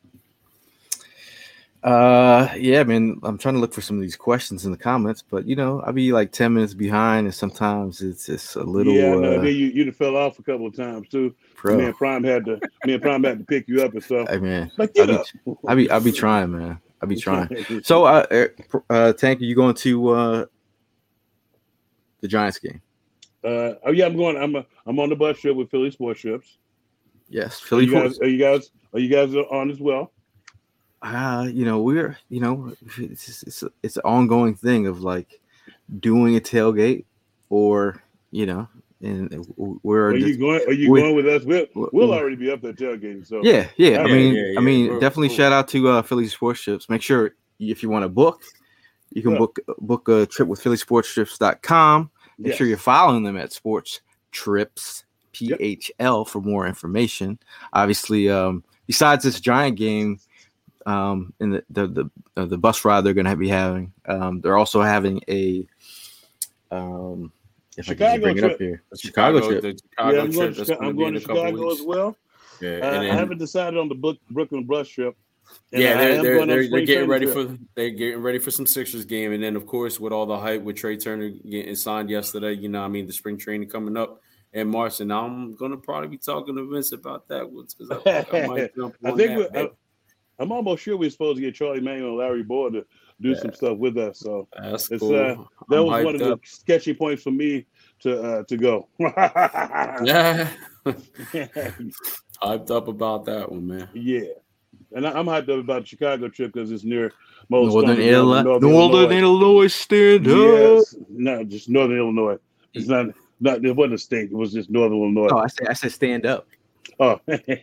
Uh, yeah, man. I'm trying to look for some of these questions in the comments, but you know, I'll be like ten minutes behind, and sometimes it's it's a little. Yeah, no, uh, then you you fell off a couple of times too. Bro. Me and Prime had to. Me and Prime had to pick you up and stuff. Hey man, Like, I'll get be, up. I'll be I'll be trying, man. I'll be trying. So, uh, uh, uh Tank, are you going to uh the Giants game? Uh, oh yeah, I'm going. I'm a, I'm on the bus trip with Philly Sports Trips. Yes, Are Philly. you guys? Are you guys? Are you guys on as well? Uh, you know, we're you know, it's just, it's it's an ongoing thing of like doing a tailgate, or you know, and we're Are you just- going? Are you we- going with us? We'll we- we'll already be up there tailgating. So yeah, yeah. I Yeah, mean, yeah, I yeah. mean, We're- definitely we're- shout out to uh, Philly Sports Trips. Make sure if you want to book, you can Yeah. book book a trip with philly sports trips dot com. Make Yes. sure you're following them at Sports Trips P H L for more information. Obviously, um, besides this Giant game, um, in the the the, uh, the bus ride they're going to be having, um, they're also having a um, if I can Chicago just bring it up trip. here, Chicago, trip. the Chicago yeah, I'm going trip. to, That's Chica- gonna I'm be going in to a couple Chicago weeks. as well. Yeah, Uh, and I then, haven't decided on the Brook, Brooklyn bus trip. And yeah, I they're am they're going on they're, they're spring getting ready training for they're getting ready for some Sixers game, and then of course with all the hype with Trey Turner getting signed yesterday, you know, I mean the spring training coming up in March, and I'm gonna probably be talking to Vince about that because I think I might jump I on think that. I, I'm almost sure we're supposed to get Charlie Manuel and Larry Boyd to do Yeah. some stuff with us. So That's it's cool. uh, that I'm was one of hyped the up. sketchy points for me to uh, to go. Yeah, hyped up about that one, man. Yeah. And I, I'm hyped up about the Chicago trip because it's near most Northern Northern, Illinois, Northern Northern Illinois. Illinois, stand up. Yes, no, just Northern Illinois. It's not, not. It wasn't a state. It was just Northern Illinois. Oh, I said, I said, stand up. Oh,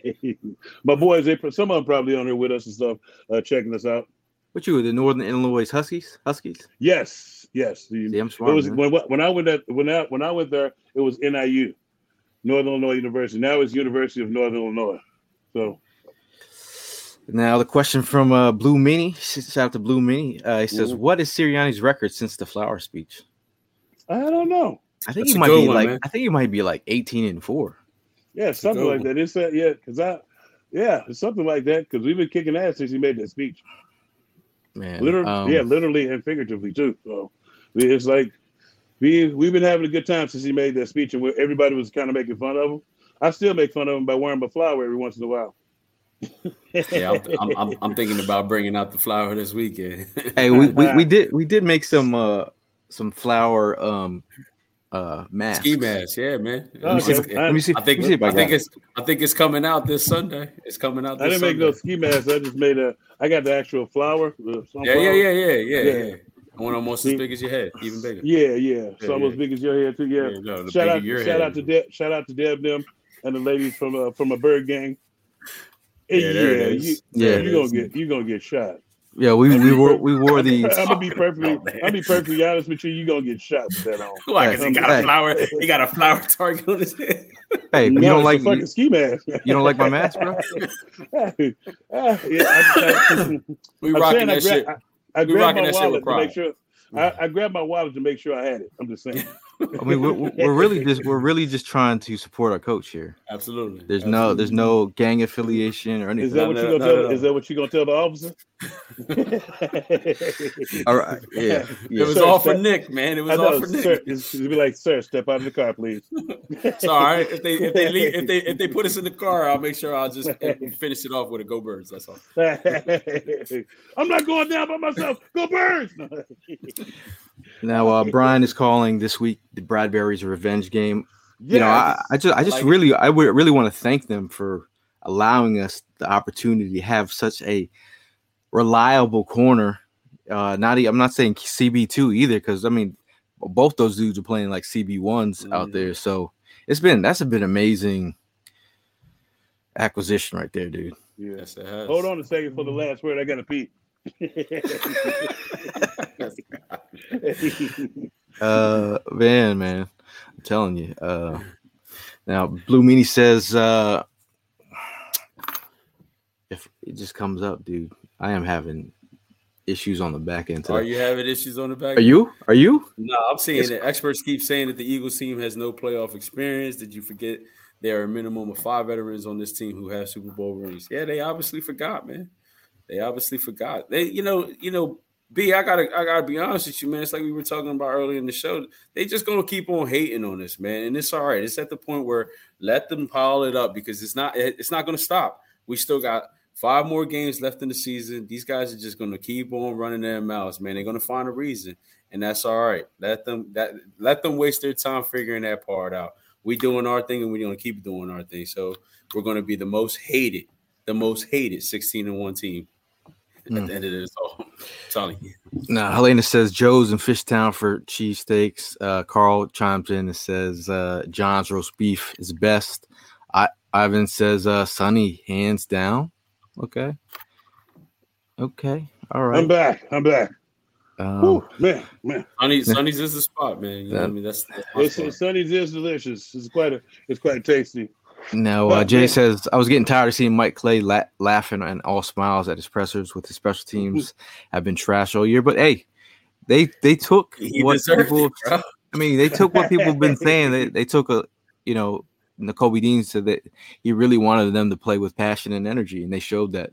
my boys, they some of them probably on here with us and stuff, uh, checking us out. What you, the Northern Illinois Huskies? Huskies? Yes, yes. The, See, I'm smart, it was man. when when I went at when I when I went there, it was N I U, Northern Illinois University. Now it's University of Northern Illinois. So. Now the question from uh, Blue Mini. Shout out to Blue Mini. Uh, he says, Mhm. "What is Sirianni's record since the Flower speech?" I don't know. I think That's he a might good be one, like. man. I think he might be like eighteen and four. Yeah, something good like one. that. It's uh, yeah, because I, yeah, it's something like that. Because we've been kicking ass since he made that speech. Man, Literally, um, yeah, literally and figuratively too. So it's like we we've been having a good time since he made that speech, and where everybody was kind of making fun of him. I still make fun of him by wearing my flower every once in a while. Yeah, I'm, I'm, I'm, I'm thinking about bringing out the flower this weekend. Hey, we, we, we did we did make some uh some flower um uh masks. Ski mask, yeah, man. Oh, Let me see. okay. Let me see. I think let me see if I, I think got it. it's I think it's coming out this Sunday. It's coming out. I This didn't make no Sunday. ski mask. I just made a. I got the actual flower. The Yeah, yeah, yeah, yeah, yeah, Yeah. yeah. One almost as big as your head, even bigger. Yeah, yeah. It's Yeah, almost yeah. big as your head too. Yeah. Yeah, no, the shout bigger out, your shout head. out to Deb, shout out to Deb, them, and the ladies from uh, from a bird gang. Yeah, Yeah, there it is. you, Yeah. you gonna get you gonna get shot. Yeah, we we wore we wore these. I'm gonna be perfectly, about, man? I'm be perfectly honest with you. You gonna get shot with that on. Why? Because he got Hey. a flower. He got a flower target on his head. Hey, you No, don't it's like a fucking you, ski mask. you don't like my mask, bro? Ah, yeah, I, We I'm rocking saying I, that gra- shit. I, I We grabbed rocking my that shit wallet with to make pride. sure. I, I grabbed my wallet to make sure I had it. I'm just saying. I mean, we're, we're really just we're really just trying to support our coach here. Absolutely. There's no there's no gang affiliation or anything. Is that what no, you gonna no, tell? no, no. Is that what you gonna tell the officer? All right, yeah, It yeah. was Sir, all for step- Nick, man. It was I all know, for sir. Nick. It's, it'd be like, sir, step out of the car, please. It's all right. If they if they leave, if they if they put us in the car, I'll make sure I'll just finish it off with a go birds. That's all. I'm not going down by myself. Go Birds! Now, uh, Brian is calling this week the Bradbury's revenge game. You know, I, Yes. I just I just like really I would really want to thank them for allowing us the opportunity to have such a reliable corner. Uh, not e- I'm not saying C B two either, because I mean both those dudes are playing like C B ones out Mhm. there. So it's been that's a been amazing acquisition right there, dude. Yeah. Yes, it has. Hold on a second for the last word. I gotta pee. Uh, man, man, I'm telling you. Uh, now Blue Meanie says, uh, if it just comes up, dude, I am having issues on the back end Are today. you having issues on the back? Are you? Are you? No, I'm seeing It's- it. Experts keep saying that the Eagles team has no playoff experience. Did you forget there are a minimum of five veterans on this team who have Super Bowl rings? Yeah, they obviously forgot, man. They obviously forgot. They, you know, you know, B, I gotta, I gotta be honest with you, man. It's like we were talking about earlier in the show. They just gonna keep on hating on this, man, and it's all right. It's at the point where let them pile it up because it's not, it's not gonna stop. We still got five more games left in the season. These guys are just gonna keep on running their mouths, man. They're gonna find a reason, and that's all right. Let them that let them waste their time figuring that part out. We doing our thing, and we're gonna keep doing our thing. So we're gonna be the most hated, the most hated sixteen and one team. Mm. At the end of this, all I'm telling you. Now, Helena says Joe's in Fishtown for cheesesteaks. Uh, Carl chimes in and says uh, John's roast beef is best. I, Ivan says uh, Sonny, hands down. Okay. Okay. All right. I'm back. I'm back. Um, Whew, man, man. Sonny, Sonny's is the spot, man. You know what I mean? That's, that's my It's, spot. Sunny's is delicious. It's quite a, it's quite tasty. Now, uh, Jay says, I was getting tired of seeing Mike Clay la- laughing and all smiles at his pressers with his special teams have been trash all year. But hey, they they took He what deserved people, it, bro. I mean, they took what people have been saying. They, they took a, you know, N'Kobe Dean said that he really wanted them to play with passion and energy, and they showed that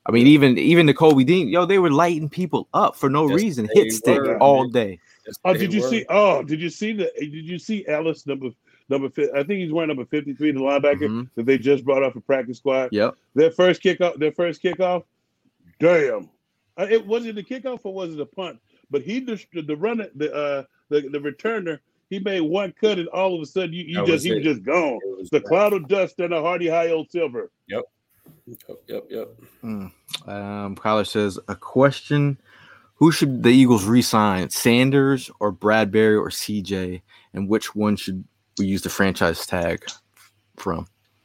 I mean, even even the Kobe Dean, yo, they were lighting people up for no Yes, reason. they Hit stick were. all day. Yes, Oh, they did you were. see? Oh, did you see the? Did you see Ellis number number? fi- I think he's wearing number fifty three, the linebacker Mhm. that they just brought off the practice squad. Yep. Their first kickoff. Their first kickoff. Damn. Uh, It was it the kickoff or was it a punt? But he just the runner, the uh, the the returner. He made one cut, and all of a sudden, you, you That just was he was it. just gone. It was The that. cloud of dust and a hardy high old silver. Yep. Yep. Yep. Yep. Mm. Um, Kyler says a question: who should the Eagles re-sign, Sanders or Bradbury or C J, and which one should we use the franchise tag from?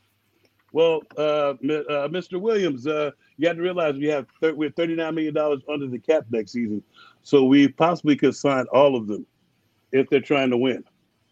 Well, uh, Mi- uh, Mister Williams, uh, you got to realize we have thir- we're thirty-nine million dollars under the cap next season, so we possibly could sign all of them if they're trying to win.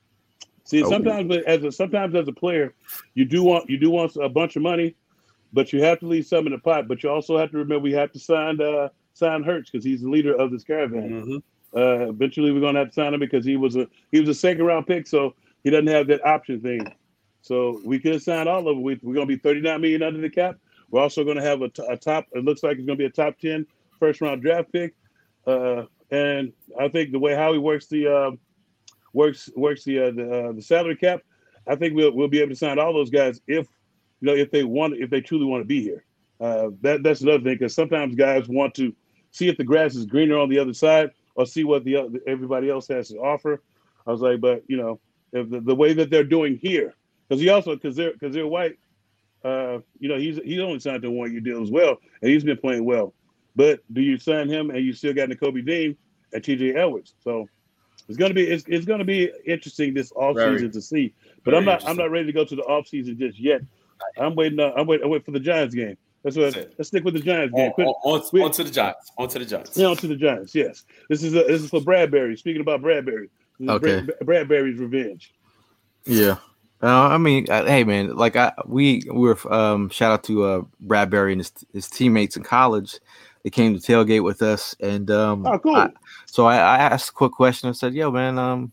See, Oh. sometimes as a, sometimes as a player, you do want you do want a bunch of money, but you have to leave some in the pot. But you also have to remember we have to sign uh, sign Hurts because he's the leader of this caravan. Mm-hmm. Uh, eventually, we're going to have to sign him because he was a he was a second round pick, so he doesn't have that option thing. So we could sign all of them. We, we're going to be thirty-nine million dollars under the cap. We're also going to have a, t- a top. It looks like it's going to be a top ten first round draft pick. Uh, and I think the way Howie works the uh, works works the uh, the, uh, the salary cap, I think we'll we'll be able to sign all those guys if you know if they want if they truly want to be here. Uh, that that's another thing because sometimes guys want to see if the grass is greener on the other side or see what the other, everybody else has to offer. I was like, but you know, if the, the way that they're doing here, because he also because they're because they're white, uh, you know, he's he's only signed to a one year deal as well, and he's been playing well. But do you sign him and you still got Nakobe Dean and T J Edwards? So it's gonna be it's, it's gonna be interesting this offseason Very- to see. But very I'm not I'm interesting. not ready to go to the offseason just yet. I'm waiting. Uh, I'm waiting. I'm waiting for the Giants game. That's what. That's it. Let's stick with the Giants game. On, Quit- on, on, we- on to the Giants. On to the Giants. Yeah, on to the Giants. Yes, this is a, this is for Bradbury. Speaking about Bradbury, this is Okay. Brad- Bradbury's revenge. Yeah. Uh, I mean, uh, hey man, like I we, we were um shout out to uh Bradbury and his, his teammates in college. They came to tailgate with us, and um, Oh, cool. I- so I, I asked a quick question. I said, "Yo, man, um,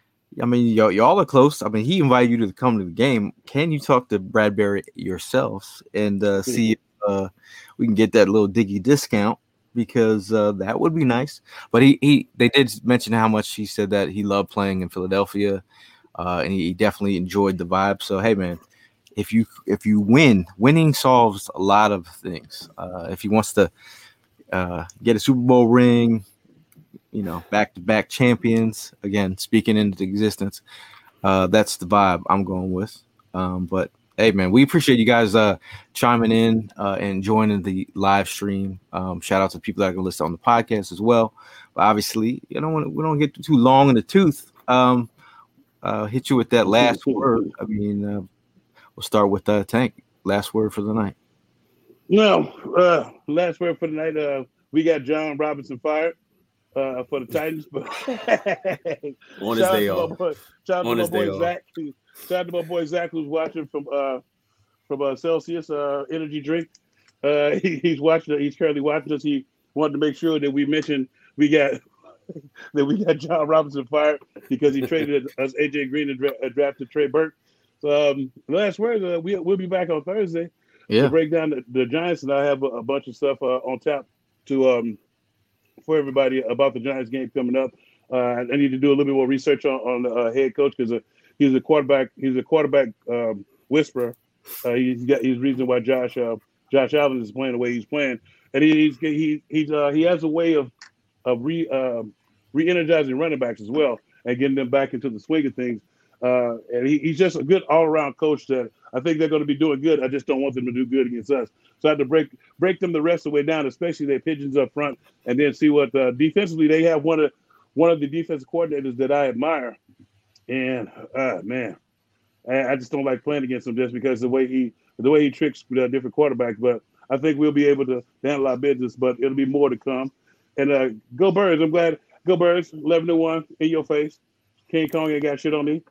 I mean, y'all, y'all are close. I mean, he invited you to come to the game. Can you talk to Bradbury yourselves and uh, see if uh, we can get that little Diggy discount? Because uh, that would be nice." But he, he they did mention how much he said that he loved playing in Philadelphia, uh, and he definitely enjoyed the vibe. So hey, man, if you if you win, winning solves a lot of things. Uh, if he wants to uh, get a Super Bowl ring, you know, back-to-back champions, again, speaking into existence, uh, that's the vibe I'm going with. Um, but hey, man, we appreciate you guys uh, chiming in uh, and joining the live stream. Um, shout out to people that can listen on the podcast as well. But obviously, you know, we don't get too long in the tooth. Um, uh, hit you with that last word. I mean, uh, we'll start with uh, Tank. Last word for the night. No, uh, last word for the night. Uh, we got John Robinson fired uh, for the Titans, but On his shout out day to off. my boy, shout out On to his my boy day off. Zach. Shout out to my boy Zach who's watching from uh, from uh, Celsius uh, energy drink. Uh, he, he's watching. He's currently watching us. He wanted to make sure that we mentioned we got that we got John Robinson fired because he traded us A J Green and dra- uh, drafted Trey Burke. So um, last word. Uh, we we'll be back on Thursday. Yeah. To break down the, the Giants, and I have a, a bunch of stuff uh, on tap to um for everybody about the Giants game coming up. Uh, I need to do a little bit more research on, on the uh, head coach because uh, he's a quarterback. He's a quarterback um, whisperer. Uh, he's got he's the reason why Josh uh, Josh Allen is playing the way he's playing, and he's he he's uh, he has a way of of re uh, re-energizing running backs as well and getting them back into the swing of things. Uh, and he, he's just a good all-around coach that I think they're going to be doing good. I just don't want them to do good against us. So I have to break break them the rest of the way down, especially their pigeons up front, and then see what uh, defensively they have one of one of the defensive coordinators that I admire. And uh, man, I, I just don't like playing against him just because the way he the way he tricks uh, different quarterbacks. But I think we'll be able to handle our business. But it'll be more to come. And uh, go Birds! I'm glad. Go Birds! eleven to one in your face. King Kong ain't got shit on me.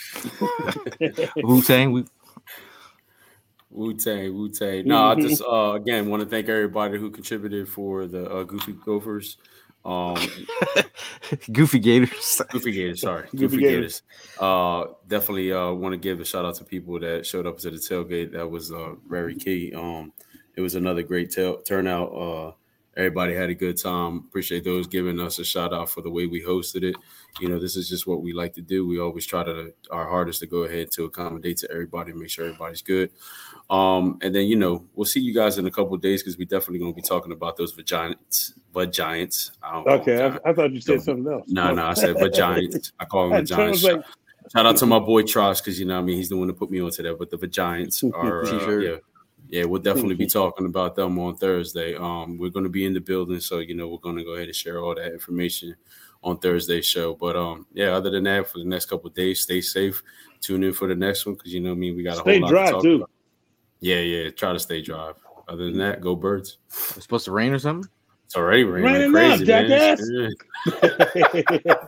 Wu Tang. We Wu Tang, Wu Tang. No, I just uh, again want to thank everybody who contributed for the uh, Goofy Gophers. Um, Goofy Gators. Goofy Gators, sorry, Goofy Goofy, Gators. Gators. Uh, definitely uh, want to give a shout out to people that showed up to the tailgate. That was uh, very key. Um, it was another great t- turnout. Uh, everybody had a good time. Appreciate those giving us a shout out for the way we hosted it. You know, this is just what we like to do. We always try to our hardest to go ahead to accommodate to everybody, make sure everybody's good. Um, and then, you know, we'll see you guys in a couple of days because we definitely going to be talking about those vagiants. Vagiants. I don't okay, know, I, I thought you said so, something else. No, no, I said vagiants. I call them vagiants. Like, shout out to my boy Trosh because, you know what I mean, he's the one to put me onto that. But the vagiants are, uh, yeah. Yeah, we'll definitely be talking about them on Thursday. Um, we're going to be in the building, so, you know, we're going to go ahead and share all that information on Thursday's show. But, um, yeah, other than that, for the next couple of days, stay safe. Tune in for the next one because, you know what I mean, we got a stay whole lot dry to talk too. about. Yeah, yeah, try to stay dry. Other than that, go Birds. It's supposed to rain or something? It's already raining. Raining Crazy, now, man. jackass.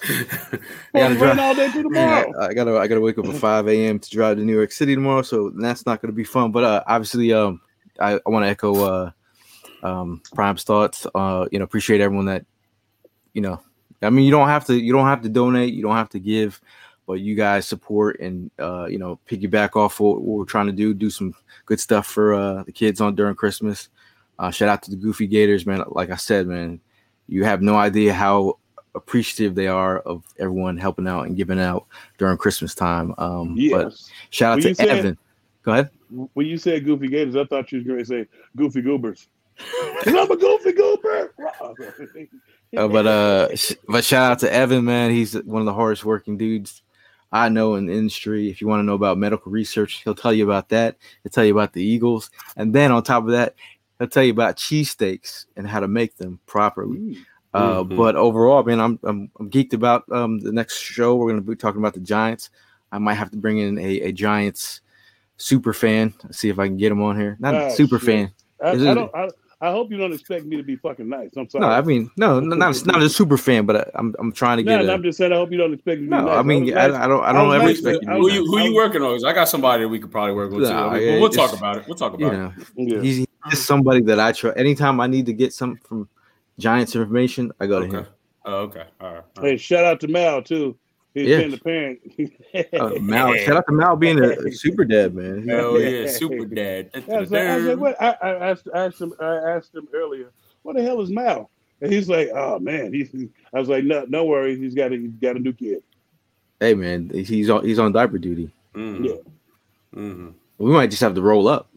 I gotta drive all day through tomorrow. I, I gotta I gotta wake up at five a.m. to drive to New York City tomorrow, so that's not gonna be fun. But uh, obviously, um, I, I want to echo uh, um, Prime's thoughts. Uh, you know, appreciate everyone that, you know, I mean, you don't have to you don't have to donate, you don't have to give, but you guys support and uh, you know, piggyback off what, what we're trying to do, do some good stuff for uh, the kids on during Christmas. Uh, shout out to the Goofy Gators, man. Like I said, man, you have no idea how appreciative they are of everyone helping out and giving out during Christmas time. Um, yes. But shout out when to Evan. Said, Go ahead. When you said Goofy Gators, I thought you were going to say Goofy Goobers. I'm a Goofy Goober. uh, but uh, sh- but shout out to Evan, man. He's one of the hardest working dudes I know in the industry. If you want to know about medical research, he'll tell you about that. He'll tell you about the Eagles, and then on top of that, he'll tell you about cheesesteaks and how to make them properly. Mm. Uh, mm-hmm. But overall, man, I'm, I'm I'm geeked about um, the next show. We're going to be talking about the Giants. I might have to bring in a, a Giants super fan. See if I can get him on here. Not oh, a super shit. fan. I, I don't. I, I hope you don't expect me to be fucking nice. I'm sorry. No, I mean, no, no not not a super fan, but I'm I'm trying to get. No, a, no, I'm just saying. I hope you don't expect me to be no, nice. I mean, I, I, I don't. I don't I ever nice, expect you. To who be you, who you working on? I got somebody that we could probably work with. No, too. yeah, we'll talk about it. We'll talk about you know, it. Yeah. He's just somebody that I trust. Anytime I need to get something from Giants information, I go to okay. him. Oh, okay. All right. All hey, right. shout out to Mal too. He's yeah. been the parent. uh, Mal, shout out to Mal being a, a super dad, man. Oh yeah, super dad. I was like, I, was like, what? I, I asked, asked him. I asked him earlier, what the hell is Mal? And he's like, oh man. He's. I was like, no, no worries. He's got a, he's got a new kid. Hey man, he's on he's on diaper duty. Mm-hmm. Yeah. Mm-hmm. We might just have to roll up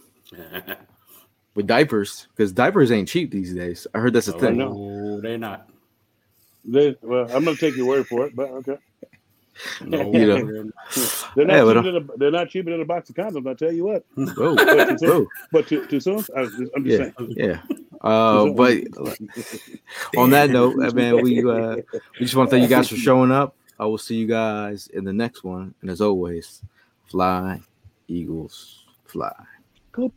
with diapers because diapers ain't cheap these days. I heard that's a oh, thing. No, they're not. They, well, I'm gonna take your word for it, but okay. No, you know. they're not yeah, cheaper than a, they're not cheaper than a box of condoms. I tell you what. Whoa, but too soon. Whoa. But too, too soon. I was just, I'm just yeah, saying. Yeah. Uh, but on that note, man, we uh, we just want to thank you guys for showing up. I will see you guys in the next one, and as always, fly, Eagles, fly. Cool.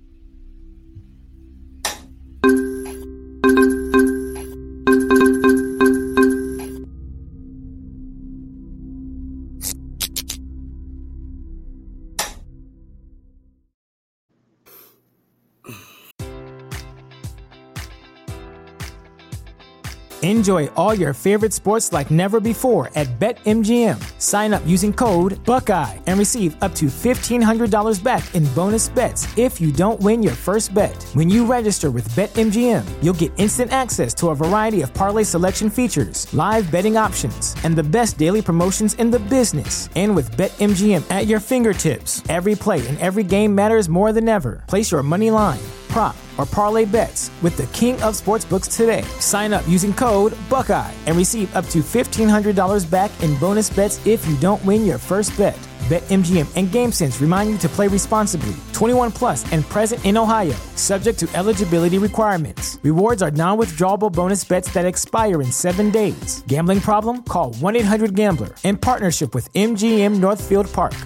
Enjoy all your favorite sports like never before at BetMGM. Sign up using code Buckeye and receive up to fifteen hundred dollars back in bonus bets if you don't win your first bet. When you register with BetMGM, you'll get instant access to a variety of parlay selection features, live betting options, and the best daily promotions in the business. And with BetMGM at your fingertips, every play and every game matters more than ever. Place your money line, prop, or parlay bets with the king of sportsbooks today. Sign up using code Buckeye and receive up to fifteen hundred dollars back in bonus bets if you don't win your first bet. BetMGM and GameSense remind you to play responsibly. twenty-one plus and present in Ohio, subject to eligibility requirements. Rewards are non-withdrawable bonus bets that expire in seven days. Gambling problem? Call one eight hundred gambler in partnership with M G M Northfield Park.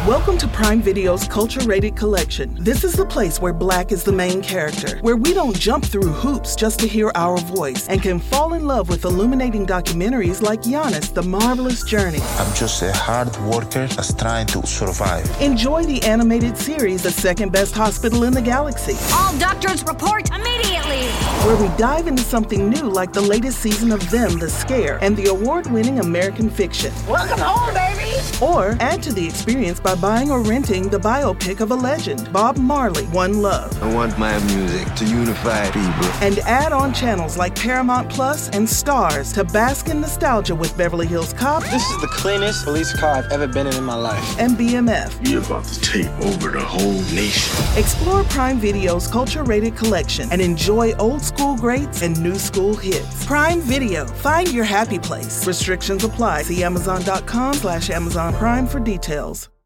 Welcome to Prime Video's Culture-Rated Collection. This is the place where Black is the main character, where we don't jump through hoops just to hear our voice, and can fall in love with illuminating documentaries like Giannis, The Marvelous Journey. I'm just a hard worker that's trying to survive. Enjoy the animated series, The Second Best Hospital in the Galaxy. All doctors report immediately! Where we dive into something new like the latest season of Them, The Scare, and the award-winning American Fiction. Welcome home, baby! Or add to the experience by buying or renting the biopic of a legend, Bob Marley, One Love. I want my music to unify people. And add on channels like Paramount Plus and Stars to bask in nostalgia with Beverly Hills Cop. This is the cleanest police car I've ever been in in my life. And B M F. You're about to take over the whole nation. Explore Prime Video's Culture-Rated Collection and enjoy old school greats and new school hits. Prime Video. Find your happy place. Restrictions apply. See Amazon.com slash Amazon Prime for details.